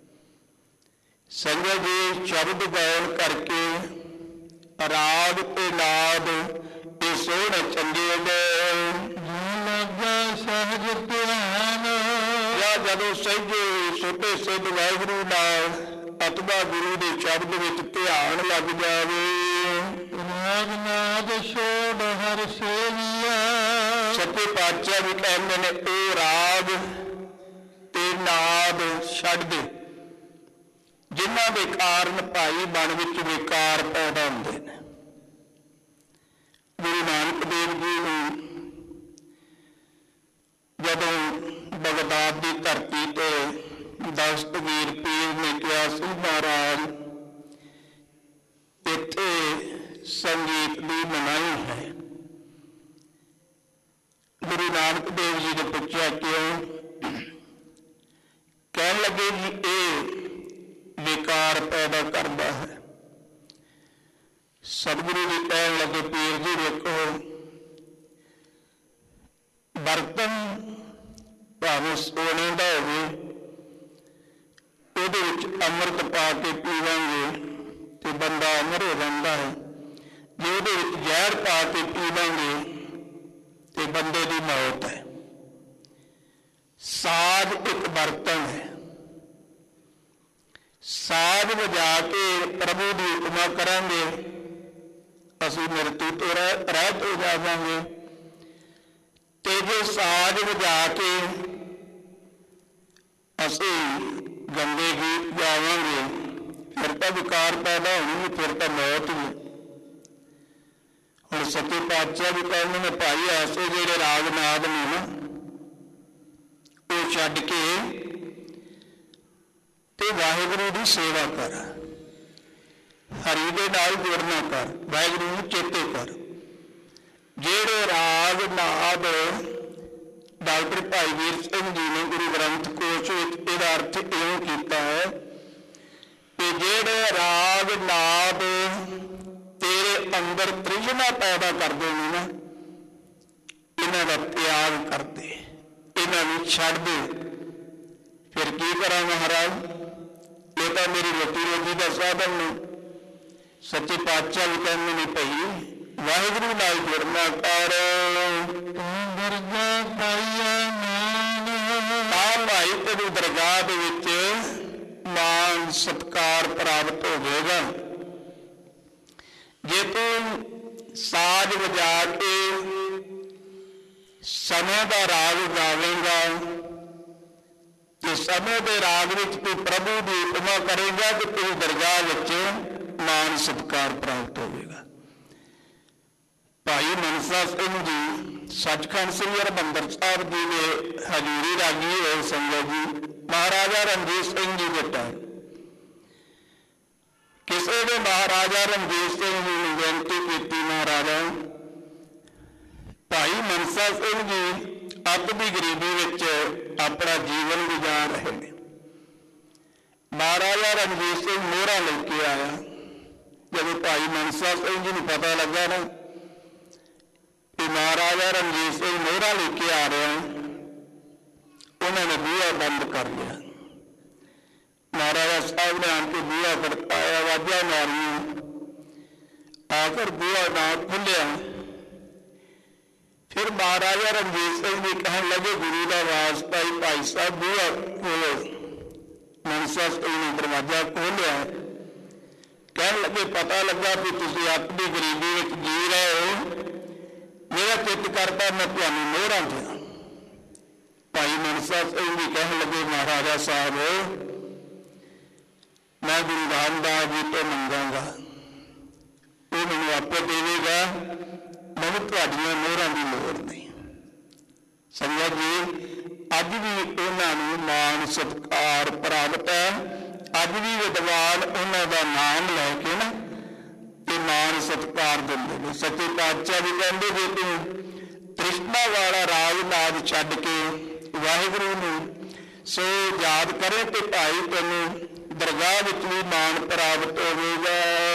ਸੰਗਤ ਜੀ ਸ਼ਬਦ ਗਾਉਣ ਕਰਕੇ ਰਾਗ ਤੇ ਨਾਦ ਇਹ ਸੋਹਣੇ ਚੰਗੇ ਨੇ। ਲੱਗਾ ਸਹਜ ਧਿਆਨ। ਜਾਂ ਜਦੋਂ ਸਹਿਜੇ ਸੁੱਤੇ ਸਿੱਧ ਵਾਹਿਗੁਰੂ ਨਾਲ ਅਤਬਾ ਗੁਰੂ ਦੇ ਸ਼ਬਦ ਵਿੱਚ ਧਿਆਨ ਲੱਗ ਜਾਵੇ। ਰਾਗ ਨਾਦ ਛੋੜ ਹਰ ਸੇਵੀਆ। ਸੱਚੇ ਪਾਤਸ਼ਾਹ ਵੀ ਕਹਿੰਦੇ ਨੇ ਉਹ ਰਾਗ ਤੇ ਨਾਦ ਛੱਡ ਦੇ ਜਿਨ੍ਹਾਂ ਦੇ ਕਾਰਨ ਭਾਈ ਮਨ ਵਿੱਚ ਵਿਕਾਰ ਪੈਦਾ ਹੁੰਦੇ ਨੇ। ਗੁਰੂ ਨਾਨਕ ਦੇਵ ਜੀ ਨੂੰ ਜਦੋਂ ਬਗਦਾਦ ਦੀ ਧਰਤੀ ਤੇ ਦਸਤਗੀਰ ਪੀਰ ਨੇ ਕਿਹਾ ਸੀ, ਮਹਾਰਾਜ ਇੱਥੇ ਸੰਗੀਤ ਦੀ ਮਨਾਹੀ ਹੈ। ਗੁਰੂ ਨਾਨਕ ਦੇਵ ਜੀ ਨੇ ਪੁੱਛਿਆ ਕਿਉਂ? ਕਹਿਣ ਲੱਗੇ ਜੀ ਇਹ ਵਿਕਾਰ ਪੈਦਾ ਕਰਦਾ ਹੈ। ਸਤਿਗੁਰੂ ਜੀ ਕਹਿਣ ਲੱਗੇ, ਪੀਰ ਜੀ ਵੇਖੋ, 1 ਅੰਮ੍ਰਿਤ ਪਾ ਕੇ ਪੀਵਾਂਗੇ ਤੇ ਬੰਦਾ ਅਮਰ ਹੋ ਜਾਂਦਾ ਹੈ, ਜੇ ਉਹਦੇ ਵਿੱਚ ਜ਼ਹਿਰ ਪਾ ਕੇ ਪੀਵਾਂਗੇ ਤੇ ਬੰਦੇ ਦੀ ਮੌਤ ਹੈ। ਸਾਧ ਇੱਕ ਬਰਤਨ ਹੈ, ਸਾਧ ਵਜਾ ਕੇ ਪ੍ਰਭੂ ਦੀ ਉਪਮਾ ਕਰਾਂਗੇ, ਅਸੀਂ ਮ੍ਰਿਤੂ ਤੋਂ ਰਹਿਤ ਹੋ ਜਾਵਾਂਗੇ। ਤੇ ਜੇ ਸਾਜ ਵਜਾ ਕੇ ਅਸੀਂ ਗੰਦੇ ਗੀਤ ਗਾਵਾਂਗੇ ਫਿਰ ਤਾਂ ਵਿਕਾਰ ਪੈਦਾ ਹੋਣੀ, ਫਿਰ ਤਾਂ ਮੌਤ ਹੀ। ਹੁਣ ਸੱਚੇ ਪਾਤਸ਼ਾਹ ਵੀ ਕਹਿੰਦੇ ਨੇ ਭਾਈ ਐਸੇ ਜਿਹੜੇ ਰਾਗ ਨਾਦ ਨੇ ਨਾ ਉਹ ਛੱਡ ਕੇ ਤੇ ਵਾਹਿਗੁਰੂ ਦੀ ਸੇਵਾ ਕਰ, ਹਰੀ ਦੇ ਨਾਲ ਜੁੜਨਾ ਕਰ, ਵਾਹਿਗੁਰੂ ਨੂੰ ਚੇਤੇ ਕਰ। ਜਿਹੜੇ ਰਾਗ ਨਾਦ ਡਾਕਟਰ ਭਾਈ ਵੀਰ ਸਿੰਘ ਜੀ ਨੇ ਗੁਰੂ ਗ੍ਰੰਥ ਕੋਸ਼ ਵਿੱਚ ਇਹਦਾ ਅਰਥ ਇਉਂ ਕੀਤਾ ਹੈ ਕਿ ਜਿਹੜੇ ਰਾਗ ਨਾਦ ਤੇਰੇ ਅੰਦਰ ਤ੍ਰਿਸ਼ਨਾ ਪੈਦਾ ਕਰਦੇ ਨੇ ਨਾ, ਇਹਨਾਂ ਦਾ ਤਿਆਗ ਕਰਦੇ, ਇਹਨਾਂ ਨੂੰ ਛੱਡ ਦੇ। ਫਿਰ ਕੀ ਕਰਾਂ ਮਹਾਰਾਜ, ਇਹ ਤਾਂ ਮੇਰੀ ਰੋਟੀ ਰੋਜੀ ਦਾ ਸਾਧਨ ਨੇ। ਸੱਚੇ ਪਾਤਸ਼ਾਹ ਵੀ ਕਹਿੰਦੇ ਨੇ ਭਾਈ ਵਾਹਿਗੁਰੂ ਨਾਲ ਜੁੜਨਾ ਕਰ, ਤੂੰ ਦਰਗਾਹ ਪਾਈਆ ਮਾਨ, ਤਾਂ ਭਾਈ ਤੈਨੂੰ ਦਰਗਾਹ ਦੇ ਵਿੱਚ ਮਾਨ ਸਤਿਕਾਰ ਪ੍ਰਾਪਤ ਹੋਵੇਗਾ। ਜੇ ਤੂੰ ਸਾਜ ਵਜਾ ਕੇ ਸਮੇਂ ਦਾ ਰਾਗ ਗਾਵੇਂਗਾ ਤੇ ਸਮੇਂ ਦੇ ਰਾਗ ਵਿੱਚ ਤੂੰ ਪ੍ਰਭੂ ਦੀ ਉਪਮਾ ਕਰੇਗਾ ਕਿ ਤੇਰੀ ਦਰਗਾਹ ਵਿੱਚ ਮਾਨ ਸਤਿਕਾਰ ਪ੍ਰਾਪਤ ਹੋਵੇਗਾ। ਭਾਈ ਮਨਸਾ ਸਿੰਘ ਜੀ ਸੱਚਖੰਡ ਸ੍ਰੀ ਹਰਿਮੰਦਰ ਸਾਹਿਬ ਜੀ ਦੇ ਹਜ਼ੂਰੀ ਰਾਗੀ ਹੋਏ ਸੰਗਤ ਜੀ, ਮਹਾਰਾਜਾ ਰਣਜੀਤ ਸਿੰਘ ਜੀ ਦੇ ਟਾਈਮ ਕਿਸੇ ਨੇ ਮਹਾਰਾਜਾ ਰਣਜੀਤ ਸਿੰਘ ਜੀ ਨੂੰ ਬੇਨਤੀ ਕੀਤੀ, ਮਹਾਰਾਜਾ ਭਾਈ ਮਨਸਾ ਸਿੰਘ ਜੀ ਅੱਤ ਦੀ ਗਰੀਬੀ ਵਿੱਚ ਆਪਣਾ ਜੀਵਨ ਗੁਜ਼ਾਰ ਰਹੇ ਨੇ। ਮਹਾਰਾਜਾ ਰਣਜੀਤ ਸਿੰਘ ਮੋਹਰਾ ਲੈ ਕੇ ਆਇਆ। ਜਦੋਂ ਭਾਈ ਮਨਸਾ ਸਿੰਘ ਜੀ ਨੂੰ ਪਤਾ ਲੱਗਾ ਨਾ ਕਿ ਮਹਾਰਾਜਾ ਰਣਜੀਤ ਸਿੰਘ ਮੋਹਰਾ ਲੈ ਕੇ ਆ ਰਿਹਾ, ਉਹਨਾਂ ਨੇ ਬੂਹਾ ਬੰਦ ਕਰ ਲਿਆ। ਮਹਾਰਾਜਾ ਸਾਹਿਬ ਨੇ ਆਣ ਕੇ ਬੂਹਾ ਖੜਕਾਇਆ, ਆਵਾਜ਼ਾਂ ਮਾਰੀਆਂ, ਆਖਰ ਬੂਹਾ ਨਾ ਖੁੱਲਿਆ। ਫਿਰ ਮਹਾਰਾਜਾ ਰਣਜੀਤ ਸਿੰਘ ਜੀ ਕਹਿਣ ਲੱਗੇ ਗੁਰੂ ਦਾ ਵਾਸਤਾ ਹੀ ਭਾਈ ਸਾਹਿਬ ਬੂਹਾ ਖੋਲੋ। ਮਨਸਾ ਸਿੰਘ ਨੇ ਦਰਵਾਜ਼ਾ ਖੋਲ੍ਹਿਆ, ਕਹਿਣ ਲੱਗੇ ਪਤਾ ਲੱਗਾ ਕਿ ਤੁਸੀਂ ਆਪਣੀ ਗਰੀਬੀ ਵਿੱਚ ਜੀ ਰਹੇ ਹੋ, ਮੇਰਾ ਚਿੱਤ ਕਰਦਾ ਮੈਂ ਤੁਹਾਨੂੰ ਮੋਹਰਾਂ ਦਿਆਂ। ਭਾਈ ਮਨਸਾ ਸਿੰਘ ਜੀ ਕਹਿਣ ਲੱਗੇ ਮਹਾਰਾਜਾ ਸਾਹਿਬ ਮੈਂ ਗੁਰੂ ਰਾਮਦਾਸ ਜੀ ਤੋਂ ਮੰਗਾਂਗਾ, ਉਹ ਮੈਨੂੰ ਆਪੇ ਦੇਵੇਗਾ, ਮੈਨੂੰ ਤੁਹਾਡੀਆਂ ਮੋਹਰਾਂ ਦੀ ਲੋੜ ਨਹੀਂ। ਸੰਗਤ ਜੀ ਅੱਜ ਵੀ ਉਹਨਾਂ ਨੂੰ ਮਾਣ ਸਤਿਕਾਰ ਪ੍ਰਾਪਤ ਹੈ। ਅੱਜ ਵੀ ਵਿਦਵਾਨ ਉਹਨਾਂ ਦਾ ਨਾਮ ਲੈ ਕੇ ਨਾ ਤੇ ਮਾਣ ਸਤਿਕਾਰ ਦਿੰਦੇ ਨੇ। ਸੱਚੇ ਪਾਤਸ਼ਾਹ ਵੀ ਕਹਿੰਦੇ ਜੇ ਤੂੰ ਤ੍ਰਿਸ਼ਨਾ ਵਾਲਾ ਰਾਗ ਨਾਦ ਛੱਡ ਕੇ ਵਾਹਿਗੁਰੂ ਨੂੰ ਸੋ ਯਾਦ ਕਰੇ ਤੇ ਭਾਈ ਤੈਨੂੰ ਦਰਗਾਹ ਵਿੱਚ ਵੀ ਮਾਣ ਪ੍ਰਾਪਤ ਹੋਵੇਗਾ।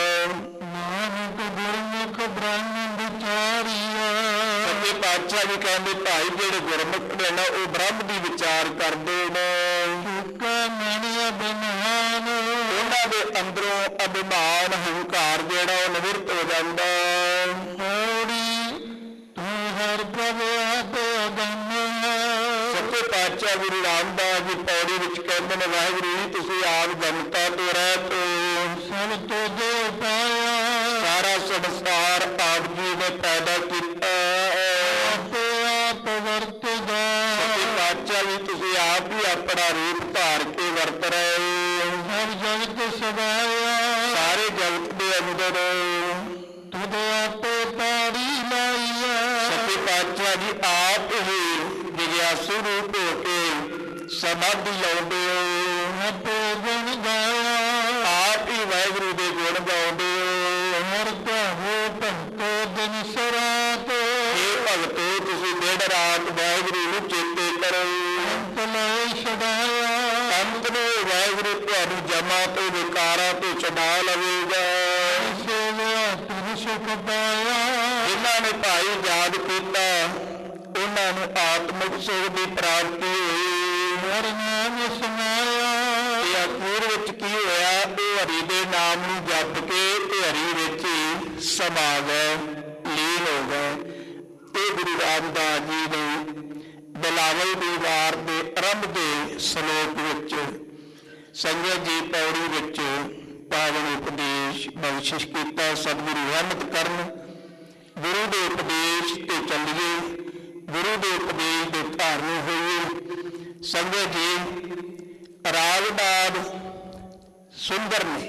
ਨਾਨਕ ਗੁਰਮੁਖ ਬ੍ਰਹਮ ਵਿਚਾਰੀਆ, ਸੱਚੇ ਪਾਤਸ਼ਾਹ ਵੀ ਕਹਿੰਦੇ ਭਾਈ ਜਿਹੜੇ ਗੁਰਮੁਖ ਨੇ ਨਾ ਉਹ ਬ੍ਰਹਮ ਦੀ ਵਿਚਾਰ ਕਰਦੇ ਨੇ। ਮਣਿਆ ਬਿਮਾਨ, ਉਹਨਾਂ ਦੇ ਅੰਦਰੋਂ ਅਭਿਮਾਨ ਹੰਕਾਰ ਜਿਹੜਾ ਉਹ ਨਿਵਰਤ ਹੋ ਜਾਂਦਾ। ਹੋੜੀ ਤੂੰ ਹਰ ਪ੍ਰਭ ਆਪੇ ਅਗੰਮ, ਸੱਚੇ ਪਾਤਸ਼ਾਹ ਗੁਰੂ ਰਾਮਦਾਸ ਜੀ ਪੌੜੀ ਵਿੱਚ ਕਹਿੰਦੇ ਨੇ ਵਾਹਿਗੁਰੂ ਜੀ ਤੁਸੀਂ ਆਪ ਜਨਤਾ ਤੋਂ ਰਹਿਤ ਸਭ ਤੋਂ ਜੋ ਪਾਇਆ, ਸਾਰਾ ਸੰਸਾਰ ਆਪ ਜੀ ਨੇ ਪੈਦਾ ਕੀਤਾ, ਆਪੇ ਆਪ ਵਰਤਦਾ। ਸੱਚੇ ਪਾਤਸ਼ਾਹ ਜੀ ਤੁਸੀਂ ਆਪ ਹੀ ਆਪਣਾ ਰੂਪ ਧਾਰ ਕੇ ਵਰਤ ਰਹੇ ਹੋ। ਹਰ ਜਗਤ ਸਦਾਇਆ, ਸਾਰੇ ਜਗਤ ਦੇ ਅੰਦਰ ਤੁਧ ਆਪੇ ਤਾੜੀ ਲਾਈਆ। ਸੱਚੇ ਪਾਤਸ਼ਾਹ ਜੀ ਆਪ ਹੀ ਜਿਗਿਆਸੂ ਰੂਪ ਹੋ ਕੇ ਸਮਾਧੀ ਲਾਉਂਦੇ ਹੋ। ਆਪੇ ਗੁਣ ਗਾਇਆ, ਆਪ ਹੀ ਵਾਹਿਗੁਰੂ ਦੇ ਗੁਣ ਗਾਉਂਦੇ ਹੋ। ਹਰ ਕਹੋ ਭਗਤੋ ਦਿਨ ਸਰਾਤ, ਇਹ ਭਗਤੋ ਤੁਸੀਂ ਦਿਨ ਰਾਤ ਵਾਹਿਗੁਰੂ ਨੂੰ ਚੇਤੇ ਕਰੋ। ਅੰਤ ਲੈ ਛਡਾਇਆ, ਅੰਤ ਨੂੰ ਵਾਹਿਗੁਰੂ ਤੁਹਾਨੂੰ ਜਮਾ ਤੋਂ ਵਿਕਾਰਾਂ ਤੋਂ ਛਡਾ ਲਵੇਗਾ। ਸੇਵਾ ਤੁਧ ਸੁਖ ਪਾਇਆ, ਜਿਨ੍ਹਾਂ ਨੇ ਭਾਈ ਯਾਦ ਕੀਤਾ ਉਹਨਾਂ ਨੂੰ ਆਤਮਿਕ ਸੁਖ ਦੀ ਪ੍ਰਾਪਤੀ ਹੋਈ। ਹਰ ਨਾਮ ਸਮਾਇਆ, ਇਹ ਅਖੀਰ ਵਿੱਚ ਕੀ ਹੋਇਆ, ਉਹ ਹਰੀ ਦੇ ਨਾਮ ਨੂੰ ਜਪ ਕੇ ਤੇ ਹਰੀ ਵਿੱਚ ਹੀ ਸਮਾ ਗਏ, ਲੀਨ ਹੋ ਗਏ। ਇਹ ਗੁਰੂ ਰਾਮਦਾਸ ਜੀ ਨੇ ਬਿਲਾਵਲ ਦੀ ਵਾਰ ਦੇ ਆਰੰਭ ਦੇ ਸ਼ਲੋਕ ਵਿੱਚ ਸੰਗਤ ਜੀ ਪੌੜੀ ਵਿੱਚ ਪਾਵਨ ਉਪਦੇਸ਼ ਬਖਸ਼ਿਸ਼ ਕੀਤਾ। ਸਤਿਗੁਰੂ ਰਹਿਮਤ ਕਰਨ, ਗੁਰੂ ਦੇ ਉਪਦੇਸ਼ ਤੇ ਚੱਲੀਏ, ਗੁਰੂ ਦੇ ਉਪਦੇਸ਼ ਦੇ ਧਾਰਨੀ ਹੋਈਏ। ਸੰਗਤ ਜੀ ਰਾਗਬਾਦ ਸੁੰਦਰ ਨੇ,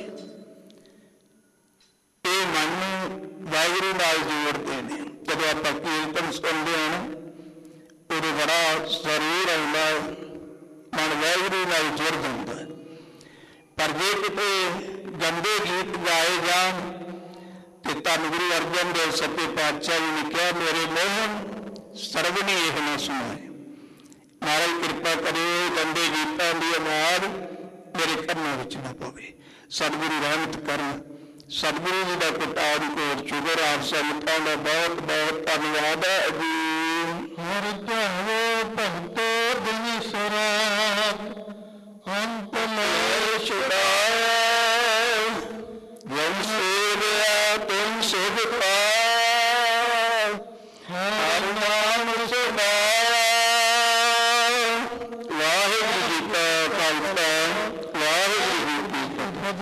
ਇਹ ਮਨ ਨੂੰ ਵਾਹਿਗੁਰੂ ਨਾਲ ਜੋੜਦੇ ਨੇ। ਜਦੋਂ ਆਪਾਂ ਕੀਰਤਨ ਸੁਣਦੇ ਹਾਂ ਉਦੋਂ ਬੜਾ ਜ਼ਰੂਰ ਆਉਂਦਾ, ਮਨ ਵਾਹਿਗੁਰੂ ਨਾਲ ਜੁੜ ਜਾਂਦਾ। ਪਰ ਜੇ ਕਿਤੇ ਗੰਦੇ ਗੀਤ ਗਾਏ ਜਾਣ ਤੇ ਧੰਨ ਗੁਰੂ ਅਰਜਨ ਦੇਵ ਸੱਚੇ ਪਾਤਸ਼ਾਹ ਜੀ ਨੇ ਕਿਹਾ, ਮੇਰੇ ਮੋਹਨ ਸਰਵਣੀ ਇਹ ਨਾ ਸੁਣਾਏ। ਮਹਾਰਾਜ ਕਿਰਪਾ ਕਰੇ ਗੰਦੇ ਗੀਤਾਂ ਦੀ ਆਵਾਜ਼ ਮੇਰੇ ਕੰਨਾਂ ਵਿੱਚ ਨਾ ਪਵੇ। ਸਤਿਗੁਰੂ ਰਹਿਮਤ ਕਰਨ। ਸਤਿਗੁਰੂ ਜੀ ਦਾ ਕੋਟਾਨ ਕੋਟ ਸ਼ੁਕਰ। ਆਪ ਸੰਗਤਾਂ ਦਾ ਬਹੁਤ ਬਹੁਤ ਧੰਨਵਾਦ ਹੈ ਜੀ। ਹਰਿ ਧਿਆਵੋ ਭਗਤੋ ਦਿਨ ਸਰਾਤ ਅੰਤ ਲੈ ਛੁਡਾ